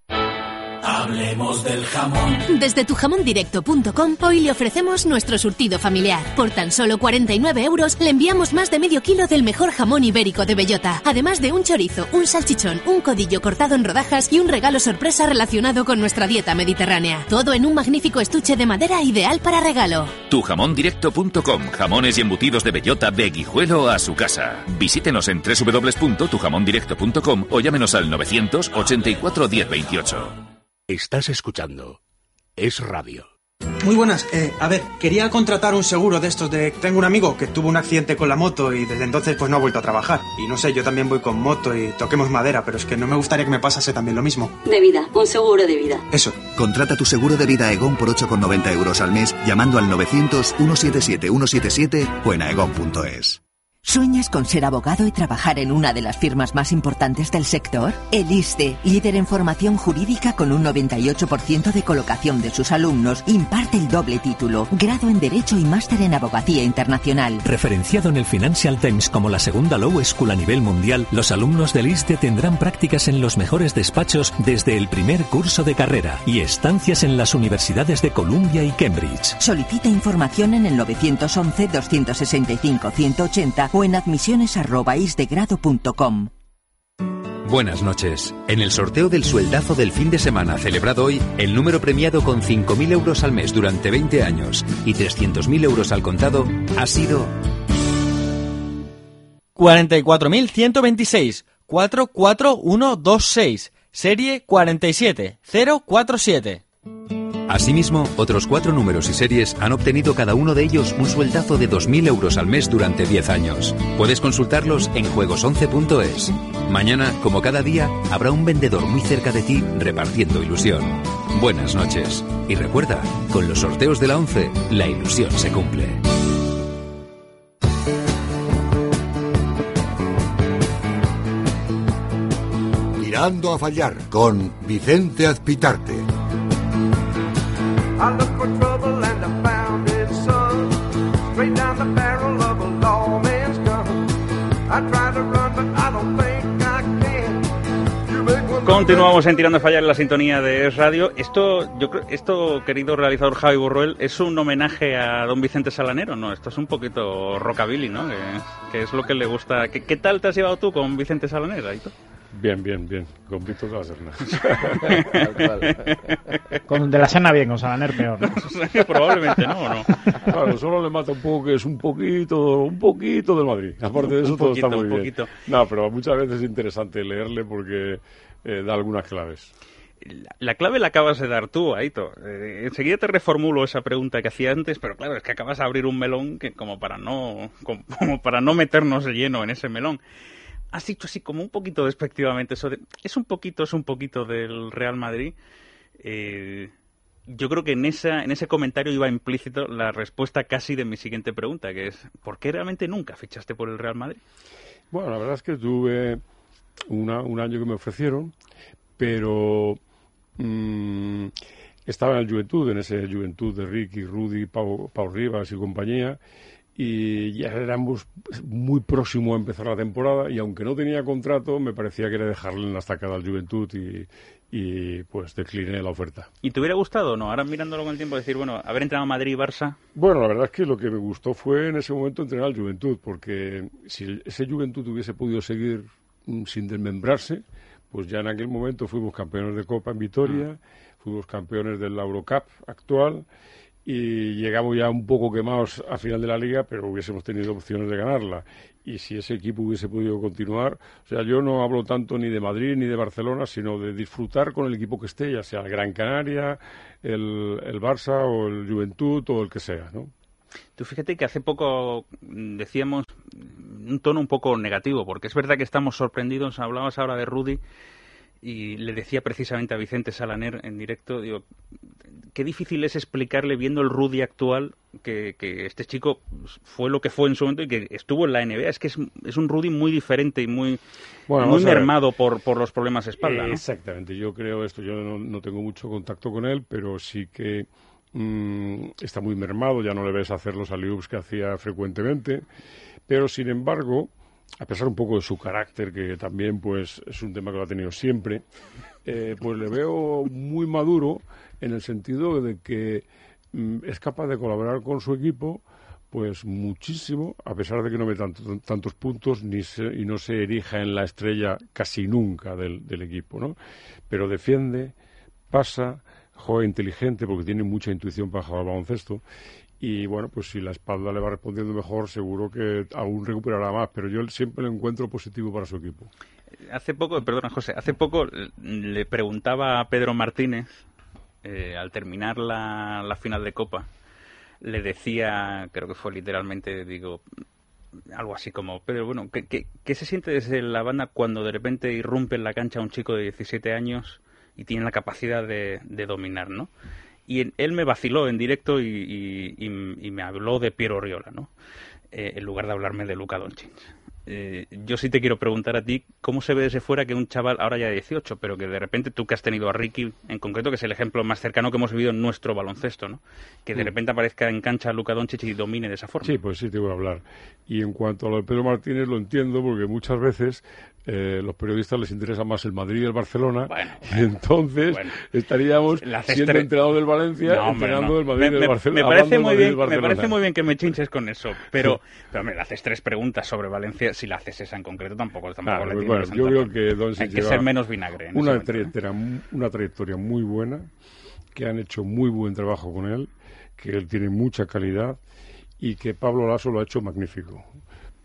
Hablemos del jamón. Desde tujamondirecto.com hoy le ofrecemos nuestro surtido familiar. Por tan solo 49 euros le enviamos más de medio kilo del mejor jamón ibérico de bellota. Además de un chorizo, un salchichón, un codillo cortado en rodajas y un regalo sorpresa relacionado con nuestra dieta mediterránea. Todo en un magnífico estuche de madera ideal para regalo. Tujamondirecto.com. Jamones y embutidos de bellota de Guijuelo a su casa. Visítenos en www.tujamondirecto.com o llámenos al 984 1028. Estás escuchando Es Radio. Muy buenas, quería contratar un seguro de estos tengo un amigo que tuvo un accidente con la moto y desde entonces pues no ha vuelto a trabajar. Y no sé, yo también voy con moto y toquemos madera, pero es que no me gustaría que me pasase también lo mismo. De vida, un seguro de vida. Eso. Contrata tu seguro de vida Aegon por 8,90 euros al mes llamando al 900-177-177 o en aegon.es. ¿Sueñas con ser abogado y trabajar en una de las firmas más importantes del sector? El ISDE, líder en formación jurídica con un 98% de colocación de sus alumnos, imparte el doble título, grado en Derecho y máster en Abogacía Internacional. Referenciado en el Financial Times como la segunda Law School a nivel mundial, los alumnos del ISDE tendrán prácticas en los mejores despachos desde el primer curso de carrera y estancias en las universidades de Columbia y Cambridge. Solicita información en el 911-265-180 o en admisiones@isdegrado.com. Buenas noches. En el sorteo del sueldazo del fin de semana celebrado hoy, el número premiado con 5.000 euros al mes durante 20 años y 300.000 euros al contado ha sido 44.126 44126, serie 47047. Asimismo, otros 4 números y series han obtenido cada uno de ellos un sueldazo de 2.000 euros al mes durante 10 años. Puedes consultarlos en juegos11.es. Mañana, como cada día, habrá un vendedor muy cerca de ti repartiendo ilusión. Buenas noches. Y recuerda, con los sorteos de la 11, la ilusión se cumple. Tirando a fallar con Vicente Azpitarte. I looked for trouble and I found it, son. Straight down the barrel of a lawman's gun. I tried to run, but I don't think I can. Continuamos en Tirando a Fallar en la sintonía de Es Radio. Esto, querido realizador Javi Borruel, es un homenaje a don Vicente Salanero, ¿no? Esto es un poquito rockabilly, ¿no? Que es lo que le gusta. ¿Qué tal te has llevado tú con Vicente Salanero, Aito? Bien, con Víctor de la Serna. Con de la Serna bien, con Salaner peor, ¿no? Probablemente no, ¿no? Claro, solo le mata un poco que es un poquito del Madrid. Aparte de eso, todo está muy bien. No, pero muchas veces es interesante leerle porque da algunas claves. La clave la acabas de dar tú, Aito. Enseguida te reformulo esa pregunta que hacía antes, pero claro, es que acabas de abrir un melón que como para no meternos de lleno en ese melón. Has dicho así como un poquito despectivamente eso de es un poquito del Real Madrid. Yo creo que en ese comentario iba implícito la respuesta casi de mi siguiente pregunta, que es ¿por qué realmente nunca fichaste por el Real Madrid? Bueno, la verdad es que tuve un año que me ofrecieron, pero estaba en el Juventud, en ese Juventud de Ricky, Rudy, Pau Rivas y compañía, y ya éramos muy próximos a empezar la temporada, y aunque no tenía contrato, me parecía que era dejarle en la estacada al Juventud y pues decliné la oferta. ¿Y te hubiera gustado o no? Ahora mirándolo con el tiempo, decir, bueno, haber entrenado Madrid y Barça... Bueno, la verdad es que lo que me gustó fue en ese momento entrenar al Juventud, porque si ese Juventud hubiese podido seguir sin desmembrarse, pues ya en aquel momento fuimos campeones de Copa en Vitoria, fuimos campeones del Eurocup actual, y llegamos ya un poco quemados a final de la Liga, pero hubiésemos tenido opciones de ganarla. Y si ese equipo hubiese podido continuar, o sea, yo no hablo tanto ni de Madrid ni de Barcelona, sino de disfrutar con el equipo que esté, ya sea el Gran Canaria, el Barça o el Juventud o el que sea, ¿no? Tú fíjate que hace poco decíamos un tono un poco negativo, porque es verdad que estamos sorprendidos. Hablabas ahora de Rudy y le decía precisamente a Vicente Salaner en directo, digo, qué difícil es explicarle viendo el Rudy actual que este chico fue lo que fue en su momento y que estuvo en la NBA. Es que es un Rudy muy diferente y muy mermado por los problemas de espalda, ¿no? Exactamente, yo creo esto. Yo no tengo mucho contacto con él, pero sí que está muy mermado. Ya no le ves hacer los alley-oops que hacía frecuentemente, pero sin embargo, a pesar un poco de su carácter, que también pues es un tema que lo ha tenido siempre, pues le veo muy maduro en el sentido de que es capaz de colaborar con su equipo pues muchísimo, a pesar de que no ve tantos puntos y no se erija en la estrella casi nunca del equipo, ¿no? Pero defiende, pasa, juega inteligente porque tiene mucha intuición para jugar al baloncesto. Y bueno, pues si la espalda le va respondiendo mejor, seguro que aún recuperará más, pero yo siempre lo encuentro positivo para su equipo. Hace poco le preguntaba a Pedro Martínez, al terminar la final de Copa, le decía, creo que fue literalmente, digo, algo así como, Pedro, bueno, ¿qué se siente desde la banda cuando de repente irrumpe en la cancha un chico de 17 años y tiene la capacidad de dominar, ¿no? Y él me vaciló en directo y me habló de Piero Oriola, ¿no? En lugar de hablarme de Luka Doncic. Yo sí te quiero preguntar a ti, ¿cómo se ve desde fuera que un chaval, ahora ya de 18, pero que de repente tú que has tenido a Ricky, en concreto, que es el ejemplo más cercano que hemos vivido en nuestro baloncesto, ¿no? Que de repente aparezca en cancha Luka Doncic y domine de esa forma? Sí, pues sí, te voy a hablar. Y en cuanto a lo de Pedro Martínez, lo entiendo, porque muchas veces los periodistas les interesa más el Madrid y el Barcelona, y entonces estaríamos siendo entrenador del Valencia, entrenando del Madrid y del Barcelona. Me parece muy bien que me chinches con eso, pero me le haces 3 preguntas sobre Valencia. Si la haces esa en concreto, tampoco le tienes yo creo que Doncic hay que ser menos vinagre. Una trayectoria muy buena, que han hecho muy buen trabajo con él, que él tiene mucha calidad y que Pablo Lasso lo ha hecho magnífico.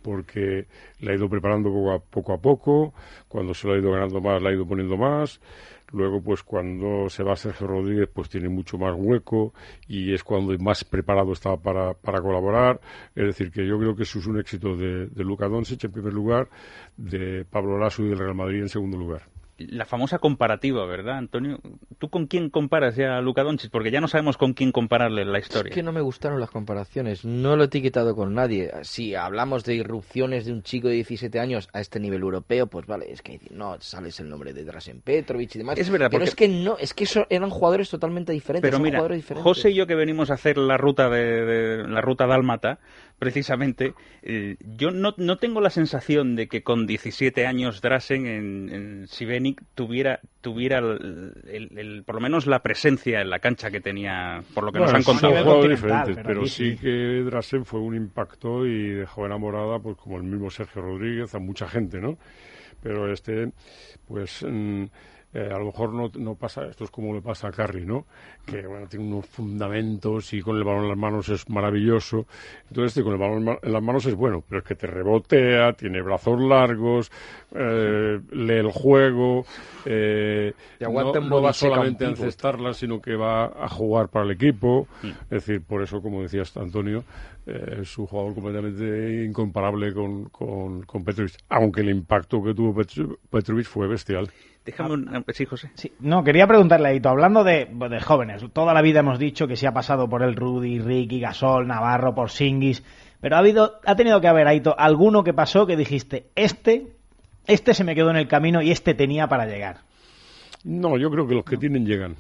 porque la ha ido preparando poco a poco, cuando se lo ha ido ganando más, la ha ido poniendo más. Luego, pues cuando se va Sergio Rodríguez, pues tiene mucho más hueco y es cuando más preparado está para colaborar. Es decir, que yo creo que eso es un éxito de Luka Doncic en primer lugar, de Pablo Lasso y del Real Madrid en segundo lugar. La famosa comparativa, ¿verdad, Antonio? ¿Tú con quién comparas ya a Luka Doncic? Porque ya no sabemos con quién compararle la historia. Es que no me gustaron las comparaciones, no lo he etiquetado con nadie. Si hablamos de irrupciones de un chico de 17 años a este nivel europeo, pues vale, es que no sales el nombre de Dražen Petrovic y demás. Es verdad, pero es que eso eran jugadores totalmente diferentes. Pero mira, José y yo que venimos a hacer la ruta la ruta dálmata, precisamente, yo no tengo la sensación de que con 17 años Dražen en Šibenik tuviera por lo menos la presencia en la cancha que tenía, por lo que nos han contado. Son jugadores diferentes, pero sí que Dražen fue un impacto y dejó enamorada, pues como el mismo Sergio Rodríguez, a mucha gente, ¿no? Pero pues a lo mejor no pasa, esto es como le pasa a Curry, ¿no? Que bueno, tiene unos fundamentos y con el balón en las manos es maravilloso. Entonces con el balón en las manos es bueno, pero es que te rebotea, tiene brazos largos, lee el juego, no va solamente a encestarla, sino que va a jugar para el equipo. Es decir, por eso, como decías, Antonio, es un jugador completamente incomparable con Petrovic, aunque el impacto que tuvo Petrovic fue bestial. Déjame sí, José. Sí. No, quería preguntarle a Aito, hablando de jóvenes, toda la vida hemos dicho que se ha pasado por el Rudy, Ricky, Gasol, Navarro, Porzingis, pero ha tenido que haber, Aito, alguno que pasó que dijiste, este se me quedó en el camino y este tenía para llegar. No, yo creo que los que tienen llegan.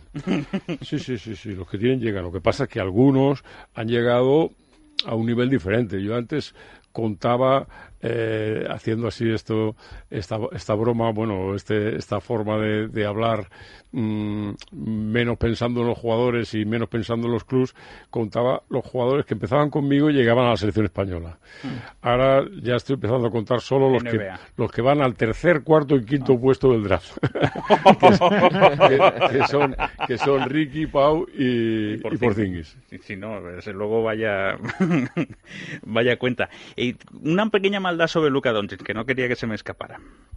Sí, los que tienen llegan. Lo que pasa es que algunos han llegado a un nivel diferente. Yo antes contaba, haciendo así esta broma, bueno, esta forma de hablar, menos pensando en los jugadores y menos pensando en los clubs, contaba los jugadores que empezaban conmigo y llegaban a la selección española. Ahora ya estoy empezando a contar solo los que van al tercer, cuarto y quinto puesto del draft. que son Ricky, Pau y Porzingis. Si no, desde luego vaya cuenta. Una pequeña maldad sobre Luka Doncic, que no quería que se me escapara.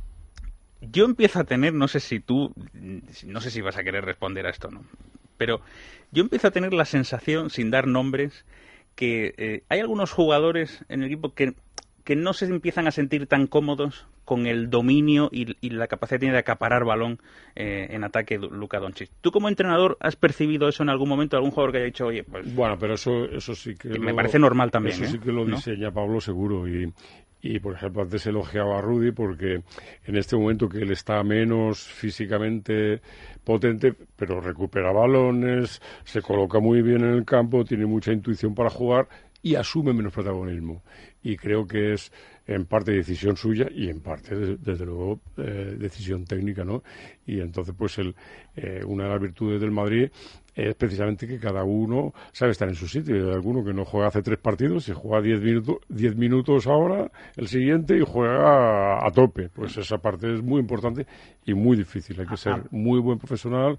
Yo empiezo a tener, no sé si vas a querer responder a esto, ¿no? Pero yo empiezo a tener la sensación, sin dar nombres, que hay algunos jugadores en el equipo que no se empiezan a sentir tan cómodos con el dominio y la capacidad que tiene de acaparar balón en ataque Luka Doncic. ¿Tú como entrenador has percibido eso en algún momento? ¿Algún jugador que haya dicho, oye, pues... Bueno, pero eso sí que... me parece normal también, Eso sí que lo diseña Pablo seguro y, por ejemplo, antes elogiaba a Rudy porque en este momento que él está menos físicamente potente, pero recupera balones, se coloca muy bien en el campo, tiene mucha intuición para jugar y asume menos protagonismo. Y creo que es en parte decisión suya y en parte, desde luego, decisión técnica, ¿no? Y entonces, pues, una de las virtudes del Madrid es precisamente que cada uno sabe estar en su sitio. Hay alguno que no juega hace 3 partidos y juega 10 minutos ahora, el siguiente, y juega a tope. Pues esa parte es muy importante y muy difícil. Hay que ser muy buen profesional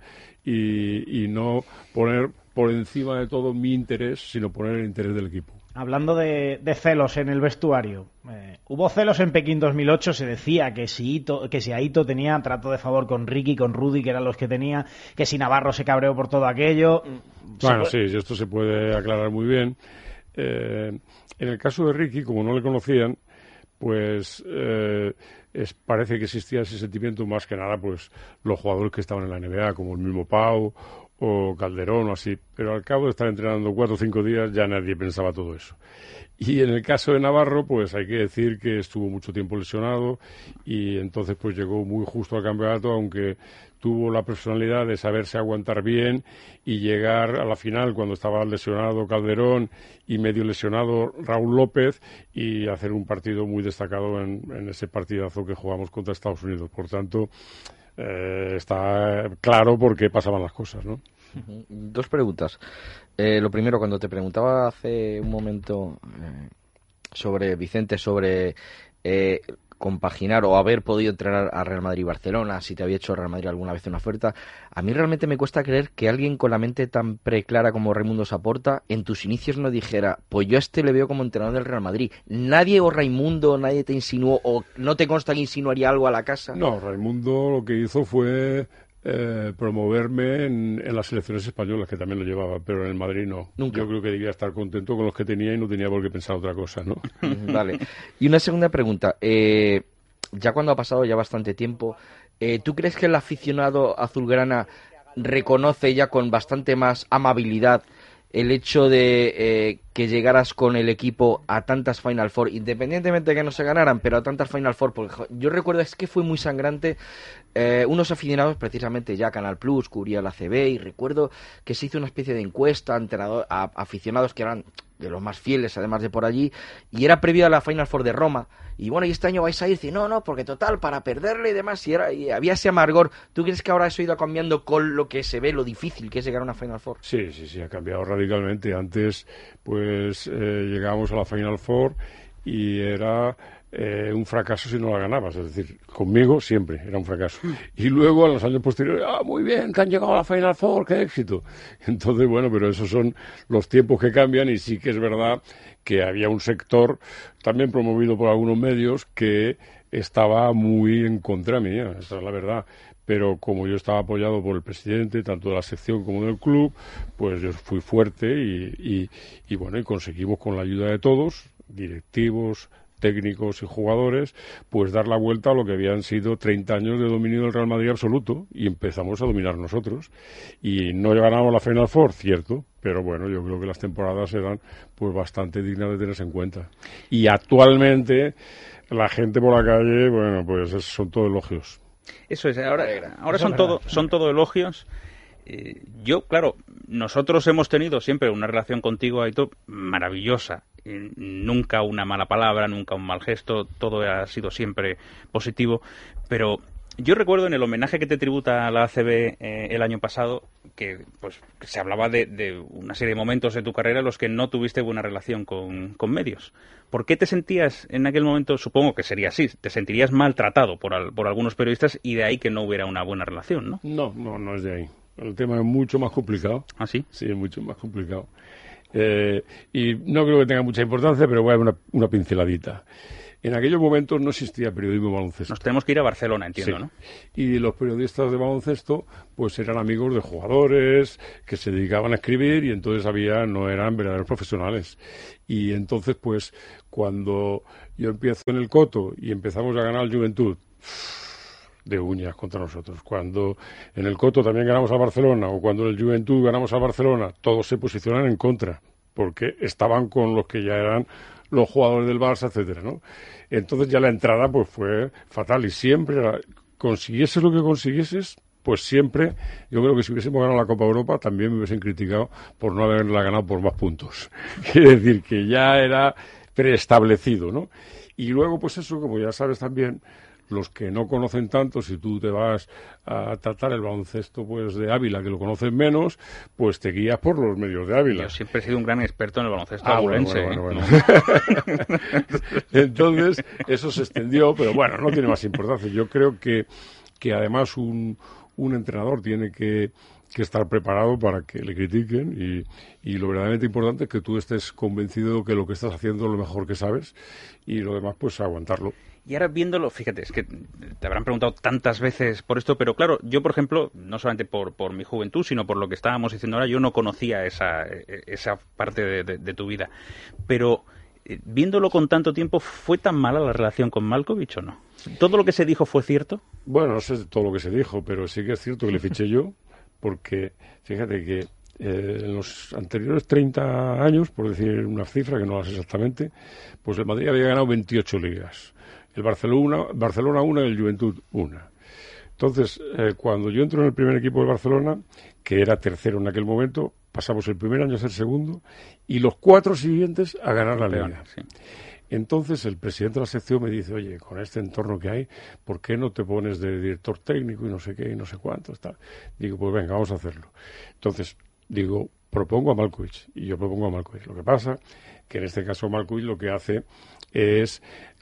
y no poner por encima de todo mi interés, sino poner el interés del equipo. Hablando de celos en el vestuario, hubo celos en Pekín 2008, se decía que si Aito tenía trato de favor con Ricky, con Rudy, que eran los que tenía, que si Navarro se cabreó por todo aquello. Bueno, sí, esto se puede aclarar muy bien. En el caso de Ricky, como no le conocían, pues parece que existía ese sentimiento más que nada, pues los jugadores que estaban en la NBA, como el mismo Pau o Calderón o así, pero al cabo de estar entrenando 4 o 5 días ya nadie pensaba todo eso. Y en el caso de Navarro, pues hay que decir que estuvo mucho tiempo lesionado y entonces pues llegó muy justo al campeonato, aunque tuvo la personalidad de saberse aguantar bien y llegar a la final cuando estaba lesionado Calderón y medio lesionado Raúl López y hacer un partido muy destacado en ese partidazo que jugamos contra Estados Unidos. Por tanto, está claro por qué pasaban las cosas, ¿no? 2 preguntas. Lo primero, cuando te preguntaba hace un momento sobre Vicente, sobre compaginar o haber podido entrenar a Real Madrid y Barcelona, si te había hecho Real Madrid alguna vez una oferta, a mí realmente me cuesta creer que alguien con la mente tan preclara como Raimundo Saporta en tus inicios no dijera, pues yo a este le veo como entrenador del Real Madrid. Nadie, o Raimundo, nadie te insinuó, o no te consta que insinuaría algo a la casa. No, Raimundo lo que hizo fue promoverme en las selecciones españolas, que también lo llevaba, pero en el Madrid no. Nunca. Yo creo que debía estar contento con los que tenía y no tenía por qué pensar otra cosa, ¿no? Vale. Y una segunda pregunta. Ya cuando ha pasado ya bastante tiempo, ¿tú crees que el aficionado azulgrana reconoce ya con bastante más amabilidad el hecho de que llegaras con el equipo a tantas Final Four, independientemente de que no se ganaran, pero a tantas Final Four? Porque yo recuerdo, es que fue muy sangrante, unos aficionados, precisamente ya Canal Plus cubría la ACB, y recuerdo que se hizo una especie de encuesta a aficionados que eran de los más fieles, además de por allí, y era previo a la Final Four de Roma, y bueno, y este año vais a ir, y no, porque total, para perderle y demás, y había ese amargor. ¿Tú crees que ahora eso ha ido cambiando con lo que se ve, lo difícil que es llegar a una Final Four? Sí, ha cambiado radicalmente. Antes, pues, llegábamos a la Final Four y era un fracaso si no la ganabas, es decir, conmigo siempre era un fracaso. Y luego, en los años posteriores, muy bien, que han llegado a la Final Four, qué éxito. Entonces, bueno, pero esos son los tiempos que cambian, y sí que es verdad que había un sector, también promovido por algunos medios, que estaba muy en contra mía, esa es la verdad. Pero como yo estaba apoyado por el presidente, tanto de la sección como del club, pues yo fui fuerte y bueno, y conseguimos, con la ayuda de todos, directivos, técnicos y jugadores, pues dar la vuelta a lo que habían sido 30 años de dominio del Real Madrid absoluto, y empezamos a dominar nosotros. Y no ganamos la Final Four, cierto, pero bueno, yo creo que las temporadas eran pues bastante dignas de tenerse en cuenta. Y actualmente la gente por la calle, bueno, pues son todos elogios. Eso es, ahora son todo elogios. Yo, claro, nosotros hemos tenido siempre una relación contigo, Aitor, maravillosa. Nunca una mala palabra, nunca un mal gesto, todo ha sido siempre positivo. Pero yo recuerdo en el homenaje que te tributa la ACB el año pasado, que pues se hablaba de una serie de momentos de tu carrera en los que no tuviste buena relación con medios. ¿Por qué te sentías en aquel momento? Supongo que sería así, te sentirías maltratado por algunos periodistas, y de ahí que no hubiera una buena relación, ¿no? No es de ahí. El tema es mucho más complicado. ¿Ah, sí? Sí, es mucho más complicado. Y no creo que tenga mucha importancia, pero voy a dar una pinceladita. En aquellos momentos no existía periodismo de baloncesto. Nos tenemos que ir a Barcelona, entiendo, sí, ¿no? Y los periodistas de baloncesto pues eran amigos de jugadores que se dedicaban a escribir, y entonces no eran verdaderos profesionales. Y entonces, pues, cuando yo empiezo en el Coto y empezamos a ganar al Juventud, de uñas contra nosotros. Cuando en el Coto también ganamos a Barcelona, o cuando en el Juventud ganamos a Barcelona, todos se posicionan en contra, porque estaban con los que ya eran los jugadores del Barça, etcétera, ¿no? Entonces ya la entrada pues fue fatal, y siempre consiguieses lo que consiguieses, pues siempre, yo creo que si hubiésemos ganado la Copa Europa también me hubiesen criticado por no haberla ganado por más puntos. Quiere decir que ya era preestablecido, ¿no? Y luego, pues eso, como ya sabes también, los que no conocen tanto, si tú te vas a tratar el baloncesto pues de Ávila, que lo conocen menos, pues te guías por los medios de Ávila. Yo siempre he sido un gran experto en el baloncesto abulense. Bueno. Entonces, eso se extendió, pero bueno, no tiene más importancia. Yo creo que además un entrenador tiene que estar preparado para que le critiquen, y lo verdaderamente importante es que tú estés convencido de que lo que estás haciendo es lo mejor que sabes, y lo demás pues aguantarlo. Y ahora viéndolo, fíjate, es que te habrán preguntado tantas veces por esto, pero claro, yo por ejemplo, no solamente por mi juventud, sino por lo que estábamos diciendo ahora, yo no conocía esa parte de tu vida. Pero viéndolo con tanto tiempo, ¿fue tan mala la relación con Malkovich o no? ¿Todo lo que se dijo fue cierto? Bueno, no sé todo lo que se dijo, pero sí que es cierto que le fiché yo, porque fíjate que en los anteriores 30 años, por decir una cifra que no la sé exactamente, pues el Madrid había ganado 28 ligas. El Barcelona una y el Juventud una. Entonces, cuando yo entro en el primer equipo del Barcelona, que era tercero en aquel momento, pasamos el primer año a ser segundo y los 4 siguientes a ganar la liga. Sí. Entonces el presidente de la sección me dice, oye, con este entorno que hay, ¿por qué no te pones de director técnico y no sé qué y no sé cuánto? Está? Digo, pues venga, vamos a hacerlo. Entonces, digo, propongo a Malkovich, y yo propongo a Malkovich. Lo que pasa que en este caso Malkovich lo que hace es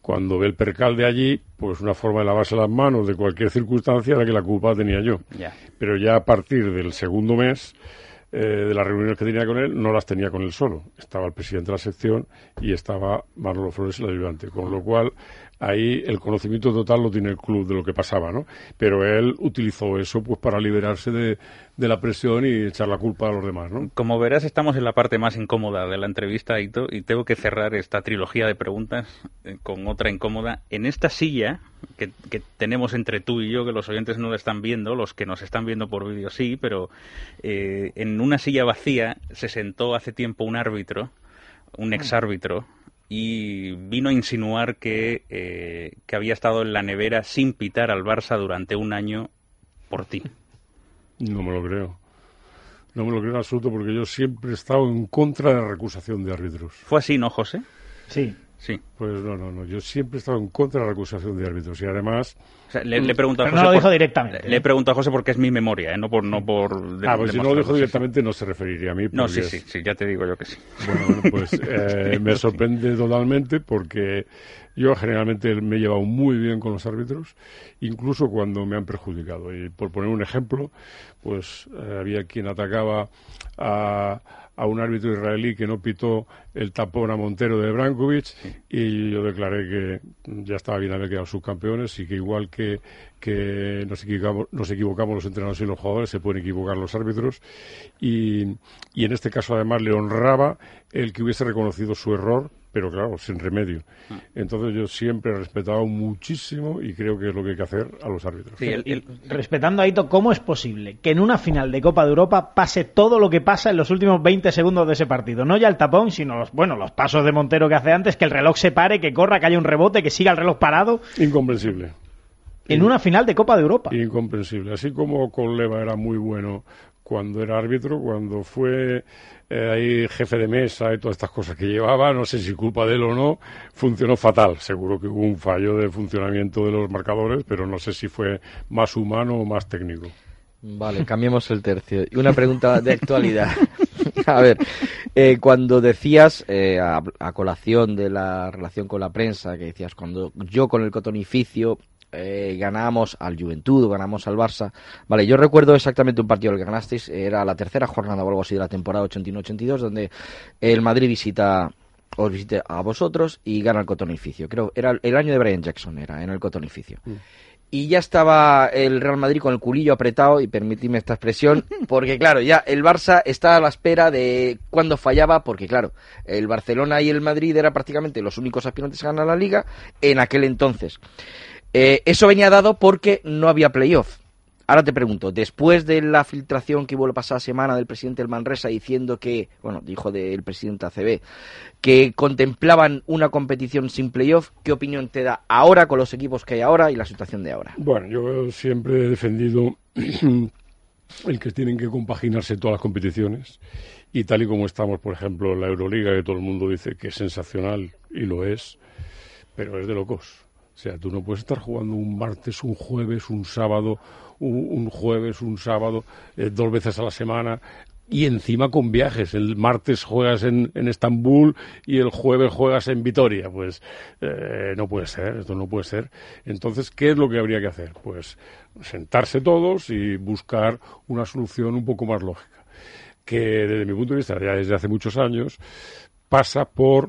cuando ve el percal de allí, pues una forma de lavarse las manos de cualquier circunstancia era que la culpa la tenía yo. Pero ya a partir del segundo mes de las reuniones que tenía con él, no las tenía con él solo. Estaba el presidente de la sección y estaba Manolo Flores, el ayudante. Con lo cual, ahí el conocimiento total lo tiene el club de lo que pasaba, ¿no? Pero él utilizó eso pues para liberarse de la presión y echar la culpa a los demás, ¿no? Como verás, estamos en la parte más incómoda de la entrevista, Aito, y tengo que cerrar esta trilogía de preguntas con otra incómoda. En esta silla que tenemos entre tú y yo, que los oyentes no lo están viendo, los que nos están viendo por vídeo sí, pero en una silla vacía se sentó hace tiempo un árbitro, un exárbitro, y vino a insinuar que había estado en la nevera sin pitar al Barça durante un año por ti. No me lo creo. No me lo creo en absoluto, porque yo siempre he estado en contra de la recusación de árbitros. ¿Fue así, no, José? Sí. Sí. Pues no. Yo siempre he estado en contra de la recusación de árbitros. Y además... O sea, le pregunto a José... No lo dijo directamente. Le pregunto a José porque es mi memoria, no por pues si no lo dijo directamente no se referiría a mí. No, sí, ya te digo yo que sí. Bueno, pues me sorprende totalmente, porque yo generalmente me he llevado muy bien con los árbitros, incluso cuando me han perjudicado. Y por poner un ejemplo, pues había quien atacaba a un árbitro israelí que no pitó el tapón a Montero de Brankovic, y yo declaré que ya estaba bien haber quedado subcampeones, y que igual que nos equivocamos los entrenadores y los jugadores, se pueden equivocar los árbitros, y en este caso además le honraba el que hubiese reconocido su error, pero claro, sin remedio. Entonces yo siempre he respetado muchísimo, y creo que es lo que hay que hacer a los árbitros. Sí, respetando a Aito, ¿cómo es posible que en una final de Copa de Europa pase todo lo que pasa en los últimos 20 segundos de ese partido? No ya el tapón, sino los pasos de Montero que hace antes, que el reloj se pare, que corra, que haya un rebote, que siga el reloj parado. Incomprensible. En una final de Copa de Europa. Incomprensible. Así como Conleva era muy bueno cuando era árbitro, cuando fue ahí jefe de mesa y todas estas cosas que llevaba, no sé si culpa de él o no, funcionó fatal. Seguro que hubo un fallo de funcionamiento de los marcadores, pero no sé si fue más humano o más técnico. Vale, cambiemos el tercio. Y una pregunta de actualidad. A ver, cuando decías, a colación de la relación con la prensa, que decías, cuando yo con el Cotonificio ganamos al Juventud, ganamos al Barça. Vale, yo recuerdo exactamente un partido que ganasteis, era la tercera jornada o algo así de la temporada 81-82, donde el Madrid os visita a vosotros y gana el Cotonificio. Creo era el año de Brian Jackson, era en el Cotonificio. Y ya estaba el Real Madrid con el culillo apretado, y permitidme esta expresión, porque claro, ya el Barça está a la espera de cuándo fallaba, porque claro, el Barcelona y el Madrid eran prácticamente los únicos aspirantes a ganar la Liga en aquel entonces. Eso venía dado porque no había playoff. Ahora te pregunto, después de la filtración que hubo la pasada semana del presidente del Manresa diciendo que, dijo del presidente ACB, que contemplaban una competición sin playoff, ¿qué opinión te da ahora con los equipos que hay ahora y la situación de ahora? Bueno, yo siempre he defendido el que tienen que compaginarse todas las competiciones, y tal y como estamos, por ejemplo, en la Euroliga, que todo el mundo dice que es sensacional, y lo es, pero es de locos. O sea, tú no puedes estar jugando un martes, un jueves, un sábado, un jueves, un sábado, 2 veces a la semana, y encima con viajes. El martes juegas en Estambul y el jueves juegas en Vitoria. Pues no puede ser, esto no puede ser. Entonces, ¿qué es lo que habría que hacer? Pues sentarse todos y buscar una solución un poco más lógica, que desde mi punto de vista, ya desde hace muchos años, pasa por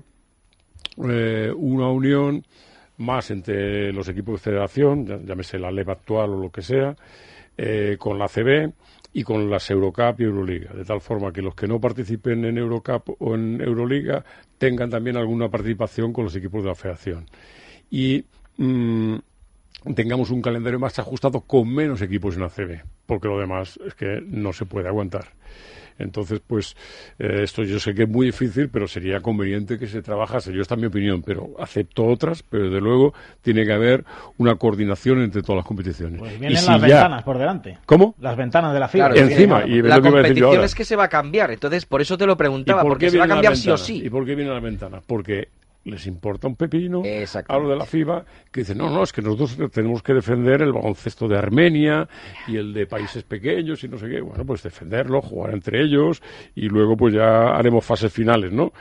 una unión más entre los equipos de federación, llámese la LEB actual o lo que sea, con la ACB y con las Eurocup y Euroliga, de tal forma que los que no participen en Eurocup o en Euroliga tengan también alguna participación con los equipos de la federación. Y tengamos un calendario más ajustado con menos equipos en ACB, porque lo demás es que no se puede aguantar. Entonces, pues, esto yo sé que es muy difícil, pero sería conveniente que se trabajase. Yo, esta es mi opinión, pero acepto otras, pero desde luego tiene que haber una coordinación entre todas las competiciones. Pues vienen las ventanas por delante. ¿Cómo? Las ventanas de la FIBA. Claro, encima. Y la competición es que se va a cambiar, entonces por eso te lo preguntaba, porque se va a cambiar sí o sí. ¿Y por qué vienen las ventanas? Porque les importa un pepino a lo de la FIBA, que dicen, no, es que nosotros tenemos que defender el baloncesto de Armenia y el de países pequeños y no sé qué. Bueno, pues defenderlo, jugar entre ellos, y luego pues ya haremos fases finales, ¿no?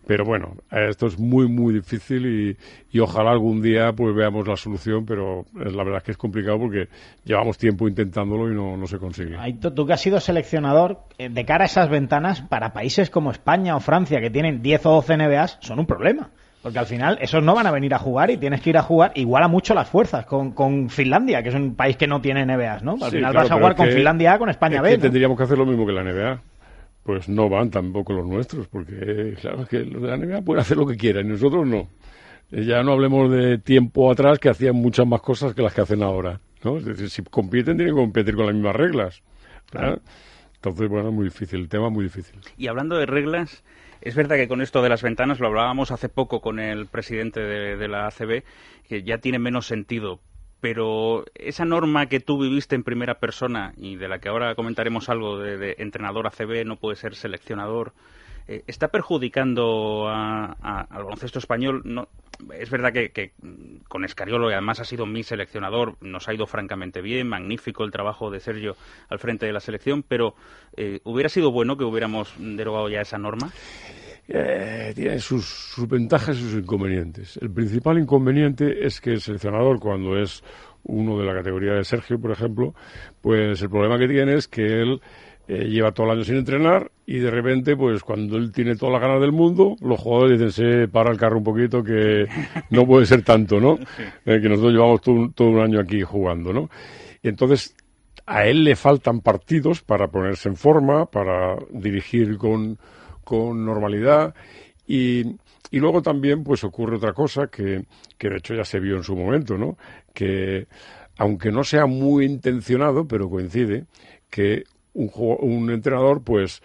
Pero bueno, esto es muy, muy difícil y ojalá algún día pues veamos la solución, pero la verdad es que es complicado porque llevamos tiempo intentándolo y no se consigue. Tú que has sido seleccionador, de cara a esas ventanas, para países como España o Francia, que tienen 10 o 12 NBAs, son un problema. Porque al final esos no van a venir a jugar y tienes que ir a jugar, iguala mucho las fuerzas con Finlandia, que es un país que no tiene NBAs, ¿no? Al final vas a jugar con Finlandia A, con España B, ¿no? Tendríamos que hacer lo mismo que la NBA. Pues no van tampoco los nuestros, porque claro, es que los de la NBA pueden hacer lo que quieran y nosotros no. Ya no hablemos de tiempo atrás que hacían muchas más cosas que las que hacen ahora, ¿no? Es decir, si compiten tienen que competir con las mismas reglas, ¿verdad? Entonces, bueno, es muy difícil, el tema es muy difícil. Y hablando de reglas, es verdad que con esto de las ventanas, lo hablábamos hace poco con el presidente de la ACB, que ya tiene menos sentido. Pero esa norma que tú viviste en primera persona y de la que ahora comentaremos algo de entrenador ACB, no puede ser seleccionador, ¿está perjudicando al baloncesto español? No, es verdad que con Escariolo, y además ha sido mi seleccionador, nos ha ido francamente bien, magnífico el trabajo de Sergio al frente de la selección, pero ¿hubiera sido bueno que hubiéramos derogado ya esa norma? Tiene sus ventajas y sus inconvenientes. El principal inconveniente es que el seleccionador, cuando es uno de la categoría de Sergio, por ejemplo, pues el problema que tiene es que él lleva todo el año sin entrenar y de repente, pues cuando él tiene todas las ganas del mundo, los jugadores dicen, se para el carro un poquito, que no puede ser tanto, ¿no? Que nosotros llevamos todo un año aquí jugando, ¿no? Y entonces a él le faltan partidos para ponerse en forma, para dirigir con normalidad y luego también pues ocurre otra cosa que de hecho ya se vio en su momento, ¿no? Que aunque no sea muy intencionado, pero coincide que un entrenador pues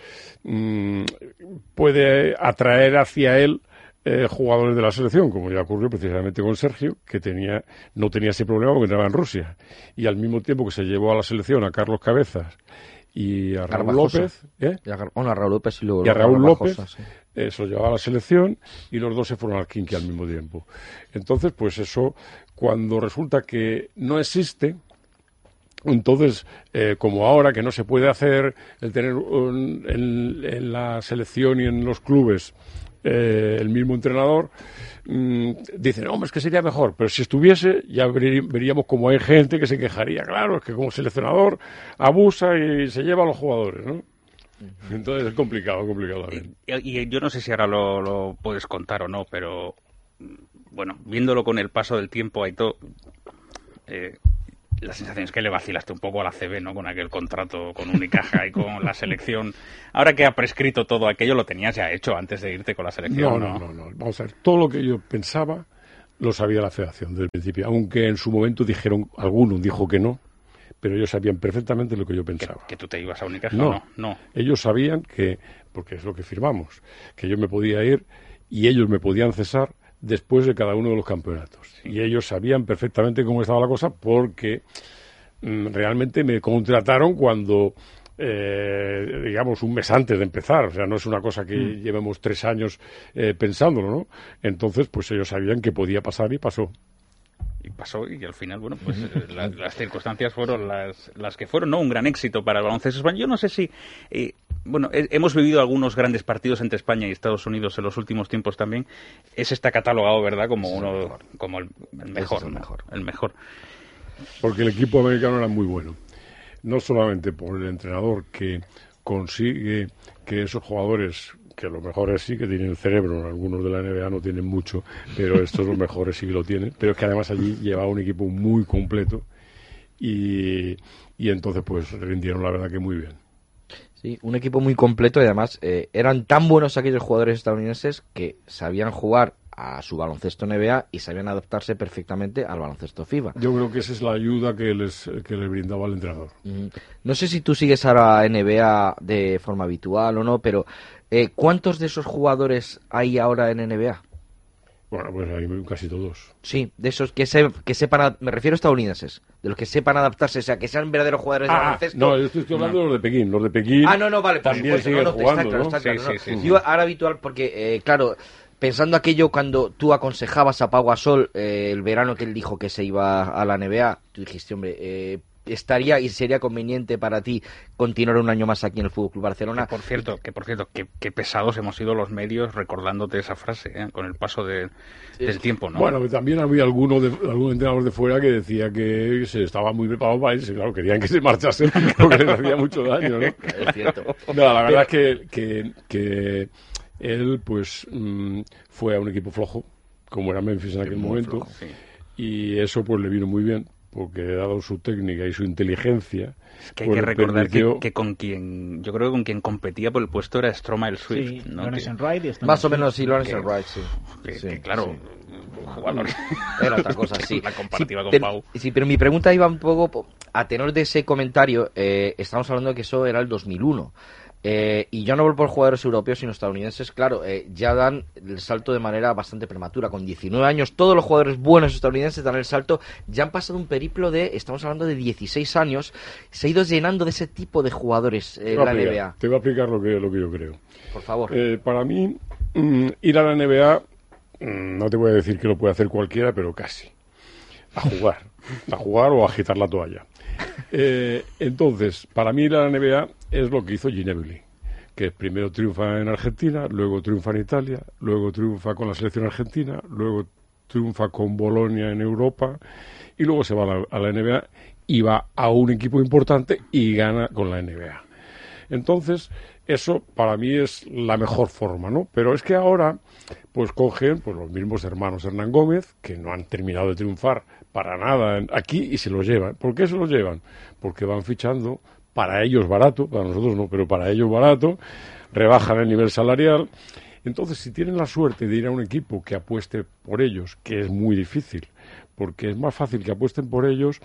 puede atraer hacia él jugadores de la selección, como ya ocurrió precisamente con Sergio, que no tenía ese problema porque entrenaba en Rusia, y al mismo tiempo que se llevó a la selección a Carlos Cabezas y a Raúl López, y a Raúl López, se lo llevaba a la selección y los dos se fueron al Quinqui al mismo tiempo. Entonces, pues eso, cuando resulta que no existe, entonces, como ahora que no se puede hacer el tener en la selección y en los clubes el mismo entrenador, dicen, hombre, es que sería mejor, pero si estuviese ya veríamos como hay gente que se quejaría, claro, es que como seleccionador abusa y se lleva a los jugadores, ¿no? Entonces es complicado también. Y yo no sé si ahora lo puedes contar o no, pero bueno, viéndolo con el paso del tiempo, Aito, la sensación es que le vacilaste un poco a la CB, ¿no? Con aquel contrato con Unicaja y con la selección. Ahora que ha prescrito todo aquello, lo tenías ya hecho antes de irte con la selección, ¿no? No. Vamos a ver, todo lo que yo pensaba lo sabía la Federación desde el principio, aunque en su momento alguno dijo que no, pero ellos sabían perfectamente lo que yo pensaba. ¿Que tú te ibas a Unicaja? No. Ellos sabían que, porque es lo que firmamos, que yo me podía ir y ellos me podían cesar después de cada uno de los campeonatos. Sí. Y ellos sabían perfectamente cómo estaba la cosa porque realmente me contrataron cuando, digamos, un mes antes de empezar. O sea, no es una cosa que llevemos 3 años pensándolo, ¿no? Entonces, pues ellos sabían que podía pasar y pasó. Y pasó, y al final, bueno, pues las circunstancias fueron las que fueron, ¿no? Un gran éxito para el baloncesto español. Yo no sé si... hemos vivido algunos grandes partidos entre España y Estados Unidos en los últimos tiempos también. Ese está catalogado, ¿verdad?, como el mejor, el mejor. Porque el equipo americano era muy bueno. No solamente por el entrenador que consigue que esos jugadores, que los mejores sí que tienen cerebro, algunos de la NBA no tienen mucho, pero estos los mejores sí que lo tienen, pero es que además allí llevaba un equipo muy completo y entonces pues rindieron la verdad que muy bien. Sí, un equipo muy completo y además eran tan buenos aquellos jugadores estadounidenses que sabían jugar a su baloncesto NBA y sabían adaptarse perfectamente al baloncesto FIBA. Yo creo que esa es la ayuda que les brindaba el entrenador. No sé si tú sigues ahora NBA de forma habitual o no, pero ¿cuántos de esos jugadores hay ahora en NBA? Bueno, pues hay casi todos. Sí, de esos que sepan, me refiero a estadounidenses, de los que sepan adaptarse, o sea, que sean verdaderos jugadores de baloncesto. No, yo estoy hablando de los de Pekín. Los de Pekín no, vale, por también supuesto, siguen jugando, está claro. Sí. Digo, ahora habitual porque, claro, pensando aquello cuando tú aconsejabas a Pau Gasol el verano que él dijo que se iba a la NBA, tú dijiste, hombre, estaría y sería conveniente para ti continuar un año más aquí en el FC Barcelona. Que por cierto, qué pesados hemos sido los medios recordándote esa frase, con el paso del tiempo, ¿no? Bueno, también había algún entrenador de fuera que decía que se estaba muy preparado para irse, claro, querían que se marchase porque les hacía mucho daño, ¿no? Es cierto. No, la verdad es que él, pues, fue a un equipo flojo, como era Memphis en aquel momento, flojo, sí. Y eso pues le vino muy bien, porque dado su técnica y su inteligencia... Que hay que recordar que con quien, yo creo que con quien competía por el puesto era Stromae Swift, sí, ¿no? Lawrence Wright y más o menos, sí, Lawrence Wright, sí. Que claro, jugador. Era otra cosa, sí. La comparativa con Pau. Sí, pero mi pregunta iba un poco a tenor de ese comentario. Estamos hablando de que eso era el 2001. Y yo no hablo por jugadores europeos sino estadounidenses, claro, ya dan el salto de manera bastante prematura, con 19 años todos los jugadores buenos estadounidenses dan el salto, ya han pasado un periplo estamos hablando de 16 años, se ha ido llenando de ese tipo de jugadores la NBA. Te voy a explicar lo que yo creo. Por favor. Para mí, ir a la NBA, no te voy a decir que lo puede hacer cualquiera, pero casi. A jugar o a agitar la toalla. Entonces, para mí la NBA es lo que hizo Ginóbili, que primero triunfa en Argentina, luego triunfa en Italia, luego triunfa con la selección argentina, luego triunfa con Bolonia en Europa y luego se va a la NBA y va a un equipo importante y gana con la NBA. Entonces, eso para mí es la mejor forma, ¿no? Pero es que ahora, pues cogen pues los mismos hermanos Hernán Gómez, que no han terminado de triunfar para nada aquí y se los llevan. ¿Por qué se los llevan? Porque van fichando para ellos barato, para nosotros no, pero para ellos barato, rebajan el nivel salarial. Entonces, si tienen la suerte de ir a un equipo que apueste por ellos, que es muy difícil, porque es más fácil que apuesten por ellos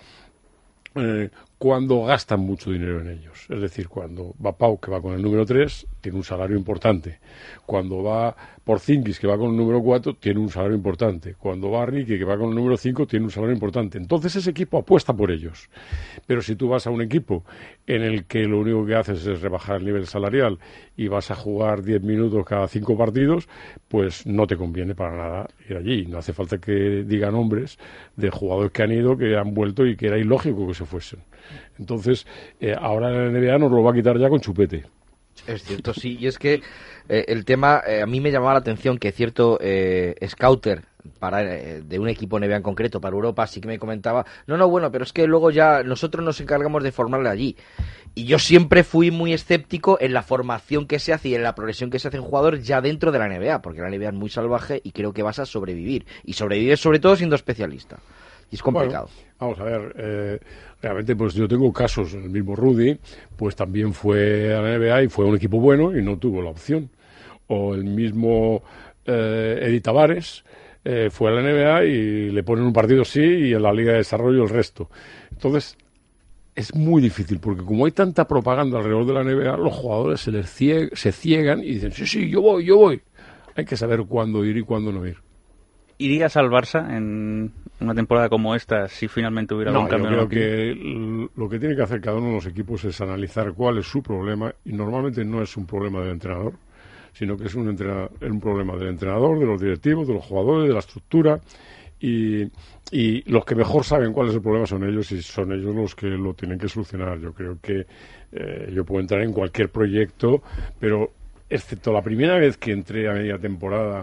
cuando gastan mucho dinero en ellos. Es decir, cuando va Pau, que va con el número 3, tiene un salario importante. Cuando va Porzingis, que va con el número 4, tiene un salario importante. Cuando va Ricky, que va con el número 5, tiene un salario importante. Entonces ese equipo apuesta por ellos. Pero si tú vas a un equipo en el que lo único que haces es rebajar el nivel salarial y vas a jugar 10 minutos cada 5 partidos, pues no te conviene para nada ir allí. No hace falta que digan nombres de jugadores que han ido, que han vuelto y que era ilógico que se fuesen. Entonces, ahora la NBA nos lo va a quitar ya con chupete. Es cierto, sí. Y es que el tema, a mí me llamaba la atención que cierto scouter de un equipo NBA en concreto para Europa sí que me comentaba, bueno, pero es que luego ya nosotros nos encargamos de formarle allí. Y yo siempre fui muy escéptico en la formación que se hace y en la progresión que se hace en jugador ya dentro de la NBA, porque la NBA es muy salvaje y creo que vas a sobrevivir. Y sobrevives sobre todo siendo especialista. Y es complicado. Bueno, vamos a ver, realmente pues yo tengo casos, el mismo Rudy, pues también fue a la NBA y fue a un equipo bueno y no tuvo la opción. O el mismo Eddie Tavares fue a la NBA y le ponen un partido sí y en la Liga de Desarrollo el resto. Entonces, es muy difícil porque como hay tanta propaganda alrededor de la NBA, los jugadores se ciegan y dicen, sí, yo voy. Hay que saber cuándo ir y cuándo no ir. ¿Irías al Barça en una temporada como esta si finalmente hubiera un cambio? Yo creo que lo que tiene que hacer cada uno de los equipos es analizar cuál es su problema y normalmente no es un problema del entrenador, sino que es un problema del entrenador, de los directivos, de los jugadores, de la estructura y los que mejor saben cuál es el problema son ellos y son ellos los que lo tienen que solucionar. Yo creo que yo puedo entrar en cualquier proyecto, pero excepto la primera vez que entré a media temporada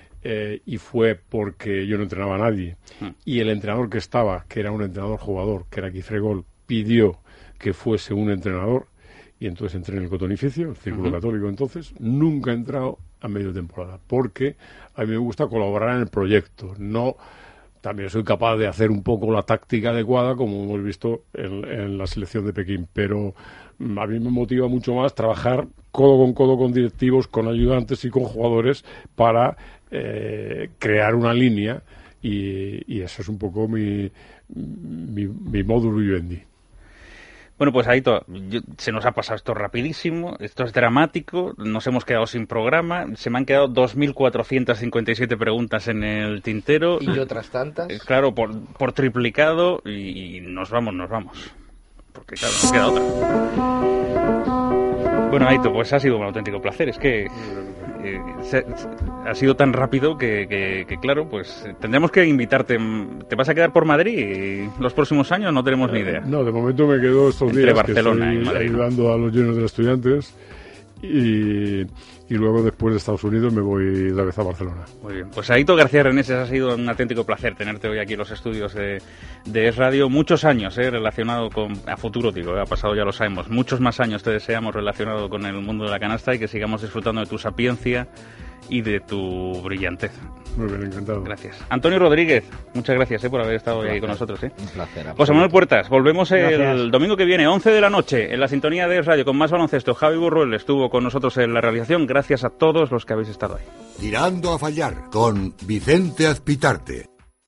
y fue porque yo no entrenaba a nadie y el entrenador que estaba, que era un entrenador jugador, que era Guifregol, pidió que fuese un entrenador y entonces entré en el Cotonificio, el Círculo Católico. Entonces nunca he entrado a medio temporada porque a mí me gusta colaborar en el proyecto, no. También soy capaz de hacer un poco la táctica adecuada, como hemos visto en la selección de Pekín, pero a mí me motiva mucho más trabajar codo con directivos, con ayudantes y con jugadores para crear una línea y eso es un poco mi modus vivendi. Bueno, pues Aito, se nos ha pasado esto rapidísimo, esto es dramático, nos hemos quedado sin programa, se me han quedado 2.457 preguntas en el tintero. Y otras tantas. Claro, por triplicado y nos vamos. Porque claro, nos queda otra. Bueno, Aito, pues ha sido un auténtico placer, es que ha sido tan rápido que claro, pues tendremos que invitarte. ¿Te vas a quedar por Madrid los próximos años? No tenemos ni idea. No, de momento me quedo estos Entre días Barcelona que y estoy Madrid, ayudando a los llenos de los estudiantes y luego después de Estados Unidos me voy otra vez a Barcelona. Muy bien, pues Aito García Reneses, ha sido un auténtico placer tenerte hoy aquí en los estudios de Es Radio. Muchos años relacionado con, a futuro digo, ha pasado, ya lo sabemos, muchos más años te deseamos relacionado con el mundo de la canasta y que sigamos disfrutando de tu sapiencia y de tu brillantez. Muy bien, encantado. Gracias. Antonio Rodríguez, muchas gracias por haber estado hoy ahí con nosotros. Un placer. José Manuel Puertas, volvemos Gracias. el domingo que viene, 11 de la noche, en la sintonía de Es Radio con más baloncesto. Javi Burruel estuvo con nosotros en la realización. Gracias a todos los que habéis estado ahí. Tirando a fallar con Vicente Azpitarte.